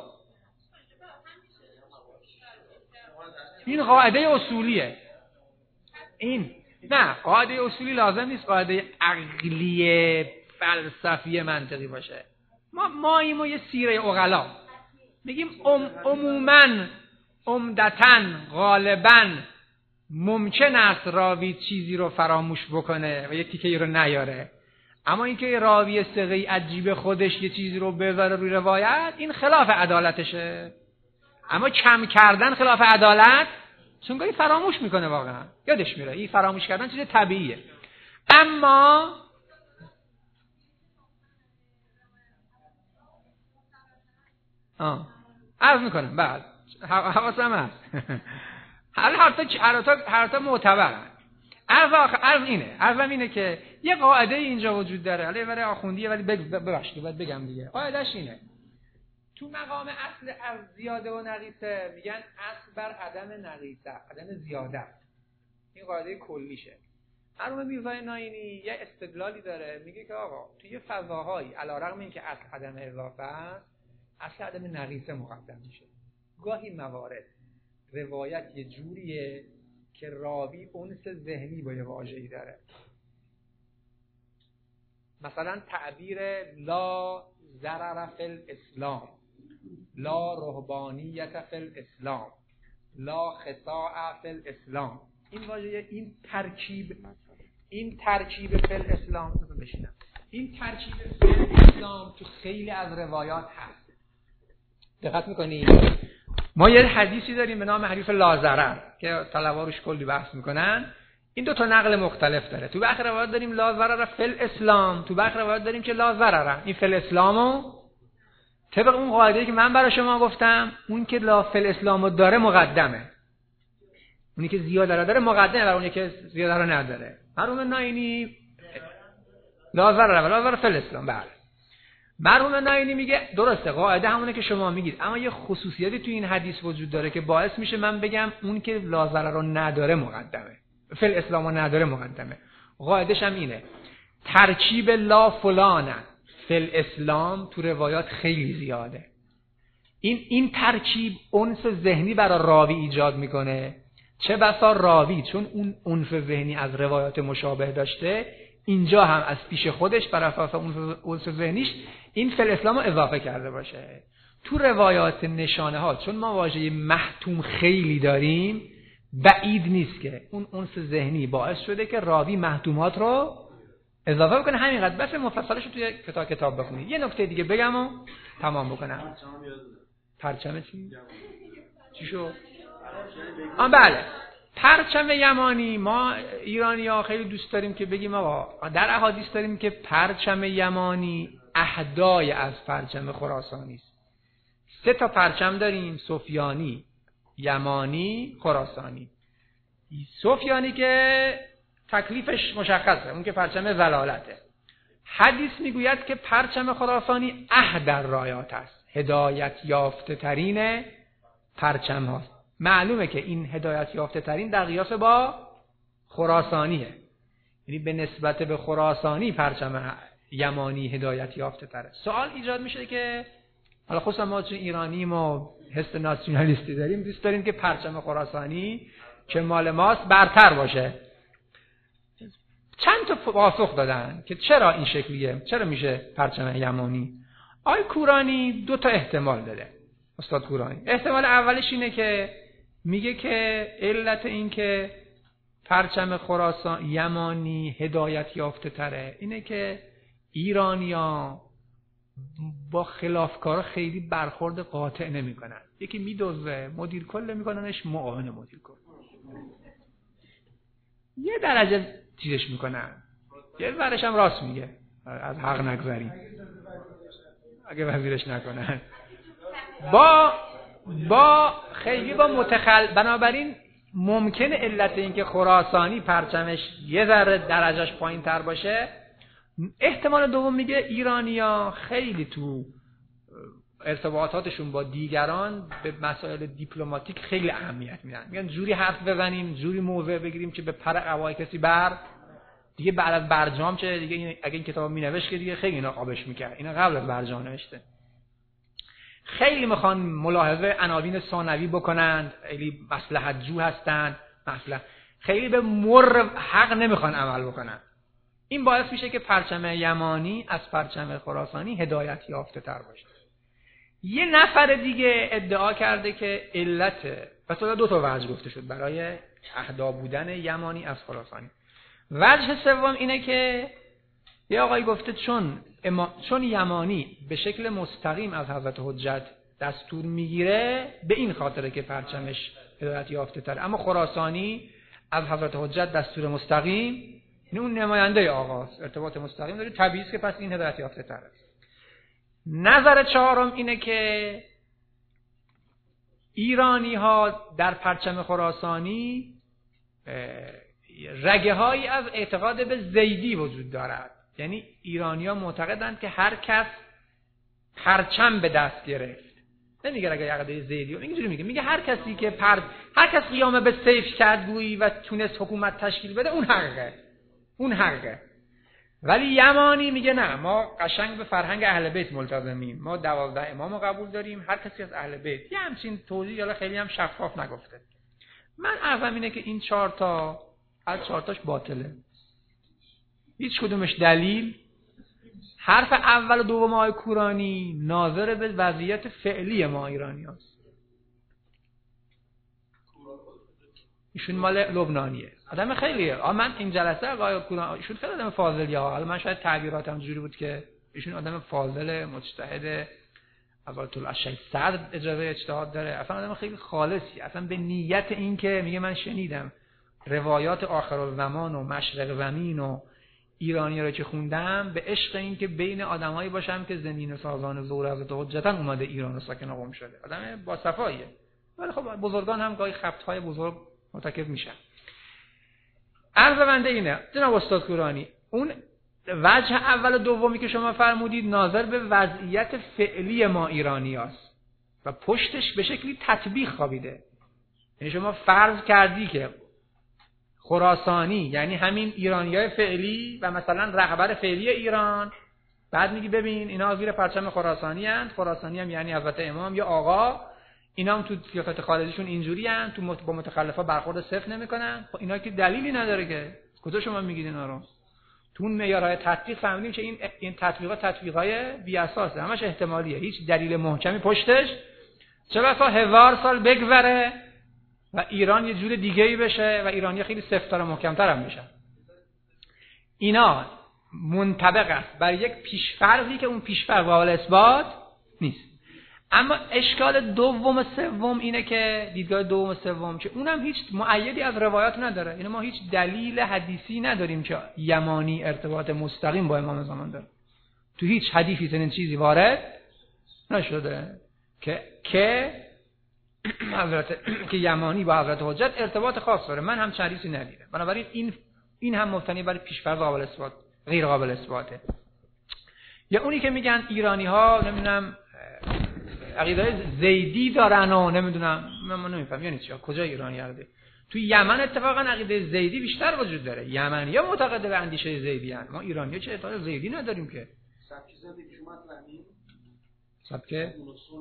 این قاعده اصولیه. این نه قاعده اصولی لازم نیست قاعده عقلی فلسفی منطقی باشه. ما یه سیره عقلا میگیم عموماً عمدتاً غالباً ممکن است راوی چیزی رو فراموش بکنه و یه تیکه‌ای رو نیاره، اما اینکه راوی ثقه‌ای عجیب خودش یه چیزی رو بذاره روی روایت این خلاف عدالتشه. اما کم کردن خلاف عدالت، چون گاهی فراموش میکنه، واقعا یادش میره. این فراموش کردن چیز طبیعیه. اما عرض میکنم بعد حواسم هست. هر تا معتبرن. عرضم اینه که یه قاعده اینجا وجود داره، حالا برای آخوندیه ولی ببخشید باید بگم دیگه. قاعدهش اینه، تو مقام اصل از زیاده و نقیصه میگن اصل بر عدم نقیصه، عدم زیاده. این قاعده کلیشه. مرحوم میرزای ناینی یه استدلالی داره، میگه که آقا توی فضاهایی علیرغم اینکه اصل عدم اضافه است، اصل عدم نقیصه مقدم میشه. گاهی موارد روایت یه جوریه که راوی انس ذهنی با یه واژه‌ای داره. مثلا تعبیر لا ضرر فی الاسلام، لا رهبانیت فی الاسلام، لا خطاء فی الاسلام. این واژه، این ترکیب فی الاسلام، این ترکیب فی الاسلام تو خیلی از روایات هست. دقت میکنی؟ ما یه حدیثی داریم به نام حدیث لا ضرر که طلبا روش کلی بحث میکنن. این دو تا نقل مختلف داره. تو برخی روایات داریم لا ضرر فی الاسلام، تو برخی روایات داریم که لا ضرر. این فی الاسلامو طبق اون قاعده‌ای که من برای شما گفتم، اون که لا فی الاسلامو داره مقدمه، اونی که زیاده داره مقدمه بر اونی که زیاده رو نداره. مرحوم ناینی لا ضرر فی الاسلام. بله، مرحوم ناینی میگه درسته، قاعده همونه که شما میگید، اما یه خصوصیتی تو این حدیث وجود داره که باعث میشه من بگم اون که لا ضرر رو نداره مقدمه، فی الاسلام رو نداره مقدمه. قاعدش هم اینه، ترکیب لا فلان فی الاسلام تو روایات خیلی زیاده. این ترکیب انس ذهنی برای راوی ایجاد میکنه. چه بسا راوی چون اون انس ذهنی از روایات مشابه داشته، اینجا هم از پیش خودش بر اساس انس ذهنیش این فی الاسلام رو اضافه کرده باشه. تو روایات نشانه ها چون ما واژه محتوم خیلی داریم، بعید نیست که اون انس ذهنی باعث شده که راوی محتومات رو اضافه بکنه. همینقدر بس مفصلش رو توی کتاب بخونید. یه نکته دیگه بگم و تمام بکنم. پرچم چی شو؟ بله، پرچم یمانی ما ایرانی‌ها خیلی دوست داریم که بگیم آقا در احادیث داریم که پرچم یمانی اهدای از پرچم خراسانی است. 3 تا پرچم داریم: سفیانی، یمانی، خراسانی. سفیانی که تکلیفش مشخصه، اون که پرچم ولالته. حدیث میگوید که پرچم خراسانی اهدر رایات است، هدایت یافته ترین پرچم هاست. معلومه که این هدایت یافته ترین در قیاس با خراسانیه، یعنی به نسبت به خراسانی پرچم یمانی هدایت یافته تره. سوال ایجاد میشه که حالا خصوصا ما چون ایرانیم و حس ناسیونالیستی داریم، دوست داریم که پرچم خراسانی که مال ماست برتر باشه. چند تا پاسخ دادن که چرا این شکلیه، چرا میشه پرچم یمانی. آقای کورانی 2 تا احتمال داده. استاد کورانی احتمال اولش اینه که میگه که علت این که پرچم خراسان یمانی هدایت یافته تره اینه که ایرانی‌ها با خلافکارا خیلی برخورد قاطع نمی‌کنن. یکی میدوزه مدیر کل میکننش معاون مدیر کل، یه درجه چیزش میکنن، یه ورش هم راست میگه، از حق نگذریم اگه وزیرش نکنن. با خیلی با بنابراین ممکنه علت این که خراسانی پرچمش یه ذره درجهش پایین تر باشه. احتمال دوم میگه ایرانی‌ها خیلی تو ارتباطاتشون با دیگران به مسائل دیپلماتیک خیلی اهمیت میدن. میگن جوری حرف بزنیم، جوری موضع بگیریم که به پر قوای کسی دیگه بعد از برجام چه دیگه اگه این کتاب مینوشت که دیگه خیلی اینا قابش میکرد. اینا قبل از برجام نوشته. خیلی میخوان ملاحظه عناوین ثانوی بکنند، خیلی مصلحت جو هستن، خیلی به مر حق نمیخوان عمل بکنن. این باعث میشه که پرچم یمانی از پرچم خراسانی هدایت یافته تر باشه. یه نفر دیگه ادعا کرده که علت، پس 2 تا وجه گفته شد برای اهدا بودن یمانی از خراسانی. وجه سوم اینه که یه آقایی گفته چون یمانی به شکل مستقیم از حضرت حجت دستور میگیره، به این خاطره که پرچمش هدایت یافته تر، اما خراسانی از حضرت حجت دستور مستقیم، یعنی اون نماینده آقاست، ارتباط مستقیم داره، طبیعیه که پس این هدایت یافته تر است. نظر چهارم اینه که ایرانی ها در پرچم خراسانی رگه هایی از اعتقاد به زیدی وجود دارد. یعنی ایرانی ها معتقدند که هر کس پرچم به دست گرفت، نمیگه اگه عقیده زیدی، اینجوری میگه هر کسی که هر کس قیام به سیف کرد گویی و تونست حکومت تشکیل بده، اون حقه. ولی یمانی میگه نه، ما قشنگ به فرهنگ اهل بیت ملتزمیم، ما 12 امامو قبول داریم، هر کسی از اهل بیت. یه همچین توضیح حالا خیلی هم شفاف نگفته. من عرضم اینه که این 4 تا از 4 تاش باطله، هیچ کدومش دلیل. حرف اول و دوم آقای کورانی ناظر به وضعیت فعلی ما ایرانی هست. ایشون مال لبنانیه، آدم خیلیه. من این جلسه آقای کورانی ایشون خیلی آدم فاضلیه. حالا من شاید تعبیراتم جوری بود که ایشون آدم فاضل، مجتهد، اول الشیخ صدر اجازه اجتهاد داره، اصلا آدم خیلی خالصی، اصلا به نیت این که میگه من شنیدم روایات آخرالزمان و مشرق زمین و ایرانی رو که خوندم، به عشق این که بین آدمایی باشم که زمین سازان زور حضرت حجت اومده ایران و ساکن قم شده. آدم با صفاییه. ولی خب بزرگان هم گاهی خبط‌های بزرگ مرتکب میشن. عرض بنده اینه جناب استاد کورانی، اون وجه اول و دومی که شما فرمودید ناظر به وضعیت فعلی ما ایرانی هست و پشتش به شکلی تطبیق خوابیده. یعنی شما فرض کردی که خراسانی یعنی همین ایرانیای فعلی و مثلا رهبر فعلی ایران بعد میگی ببین اینا زیر پرچم خراسانی اند، خراسانی هم یعنی البته امام یا آقا، اینا هم تو سیاست خارجیشون اینجوری اند، تو با متخلفا برخورد صفر نمیکنن. خب اینا که دلیلی نداره که، کجا شما میگید اینا رو؟ تو اون معیارهای تطبیق فهمیدیم که این تطبیقات تطبیقای بی اساسه، همش احتمالیه، هیچ دلیل محکمی پشتش. چه بسا 1000 سال بگذره و ایران یه جور دیگه‌ای بشه و ایرانی‌ها خیلی سفت‌تر و محکم‌تر هم بشن. اینا منطبق است بر یک پیش‌فرضی که اون پیش‌فرض قابل اثبات نیست. اما اشکال دوم و سوم اینه که دیدگاه دوم و سوم که اونم هیچ مؤیدی از روایات نداره. یعنی ما هیچ دلیل حدیثی نداریم که یمانی ارتباط مستقیم با امام زمان داره. تو هیچ حدیثی چنین چیزی وارد نشده که حضرت که یمانی با حضرت حجت ارتباط خاص داره. من هم حدیثی ندیدم. بنابراین این هم مبتنی بر پیش‌فرض قابل اثبات، غیر قابل اثباته. یا اونی که میگن ایرانی‌ها نمیدونم عقیده زیدی دارن و نمیدونم، من نمیفهم یعنی چی، کجا ایرانی عقیده؟ تو یمن اتفاقا عقیده زیدی بیشتر وجود داره. یمنی‌ها معتقد به اندیشه زیدی ان، ما ایرانی‌ها چه اعتقاد زیدی نداریم که. سبکه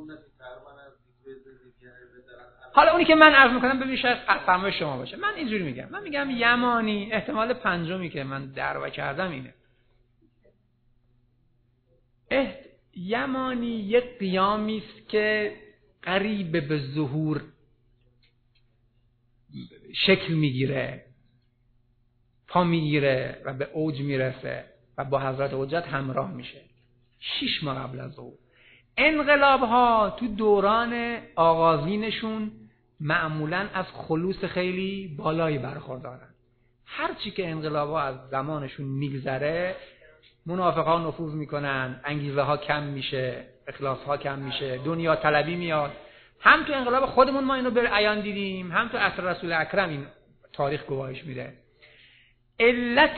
حالا اونی که من عرض میکنم ببین شاید فرمایش شما باشه. من اینجوری میگم، من میگم یمانی احتمال پنجمی که من دعوا کردم اینه، یمانی یک قیامی است که قریب به ظهور شکل میگیره، پا میگیره و به اوج میرسه و با حضرت حجت همراه میشه 6 ماه قبل از ظهور. انقلاب ها تو دوران آغازینشون معمولاً از خلوص خیلی بالایی برخوردارن. هرچی که انقلاب ها از زمانشون میگذره منافقان نفوذ میکنن، انگیزه ها کم میشه، اخلاص ها کم میشه، دنیا طلبی میاد. هم تو انقلاب خودمون ما اینو به عیان دیدیم، هم تو عصر رسول اکرم این تاریخ گواهیش میده. علت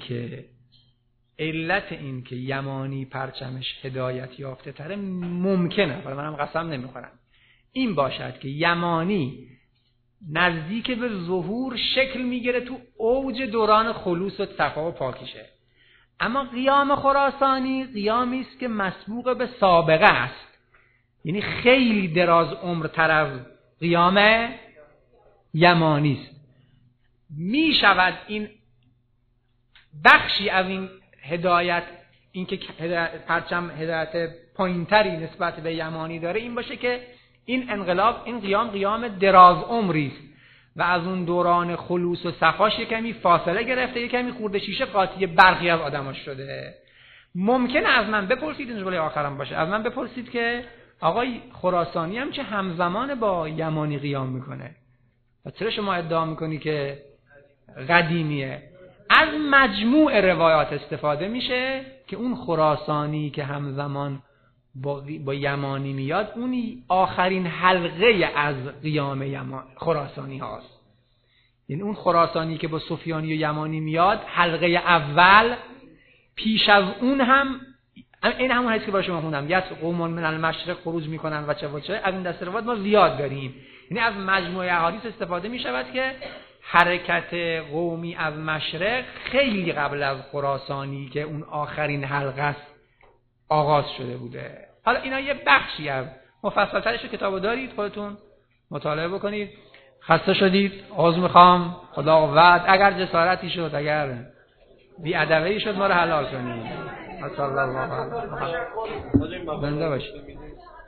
این که یمانی پرچمش هدایت یافته تره ممکنه، ولی منم قسم نمیخورم، این باشد که یمانی نزدیک به ظهور شکل میگیره تو اوج دوران خلوص و صفا و پاکیشه. اما قیام خراسانی قیامی است که مسبوق به سابقه است، یعنی خیلی دراز عمرتر از قیام یمانی است. می شود این بخشی از این هدایت، این که پرچم هدایت پایینتری نسبت به یمانی داره، این باشه که این انقلاب، این قیام دراز عمری است و از اون دوران خلوص و صفاش کمی فاصله گرفته، کمی خورده شیشه قاطی برخی از آدماش شده. ممکنه از من بپرسید، این جمله آخرم باشه، از من بپرسید که آقای خراسانی هم چه همزمان با یمانی قیام میکنه و چرا شما ادعا میکنی که قدیمیه؟ از مجموع روایات استفاده میشه که اون خراسانی که همزمان با یمانی میاد اون آخرین حلقه از قیام خراسانی هاست. یعنی اون خراسانی که با سفیانی و یمانی میاد حلقه اول، پیش از اون هم این همون حدیثی که برای شما خوندم، یت قوم من المشرق خروج میکنن و چه و چه، از این دسته روایات ما زیاد داریم. یعنی از مجموعه احادیث استفاده میشود که حرکت قومی از مشرق خیلی قبل از خراسانی که اون آخرین حلقه است آغاز شده بوده. حالا اینا یه بخشی از مفصل‌ترش کتابو دارید، خودتون مطالعه بکنید. خسته شدید، عذر میخوام، خدا وعد اگر جسارتی شد، اگر بی‌ادبی شد ما رو حلال کنید. صلی الله علیه و آله. بنده باشید.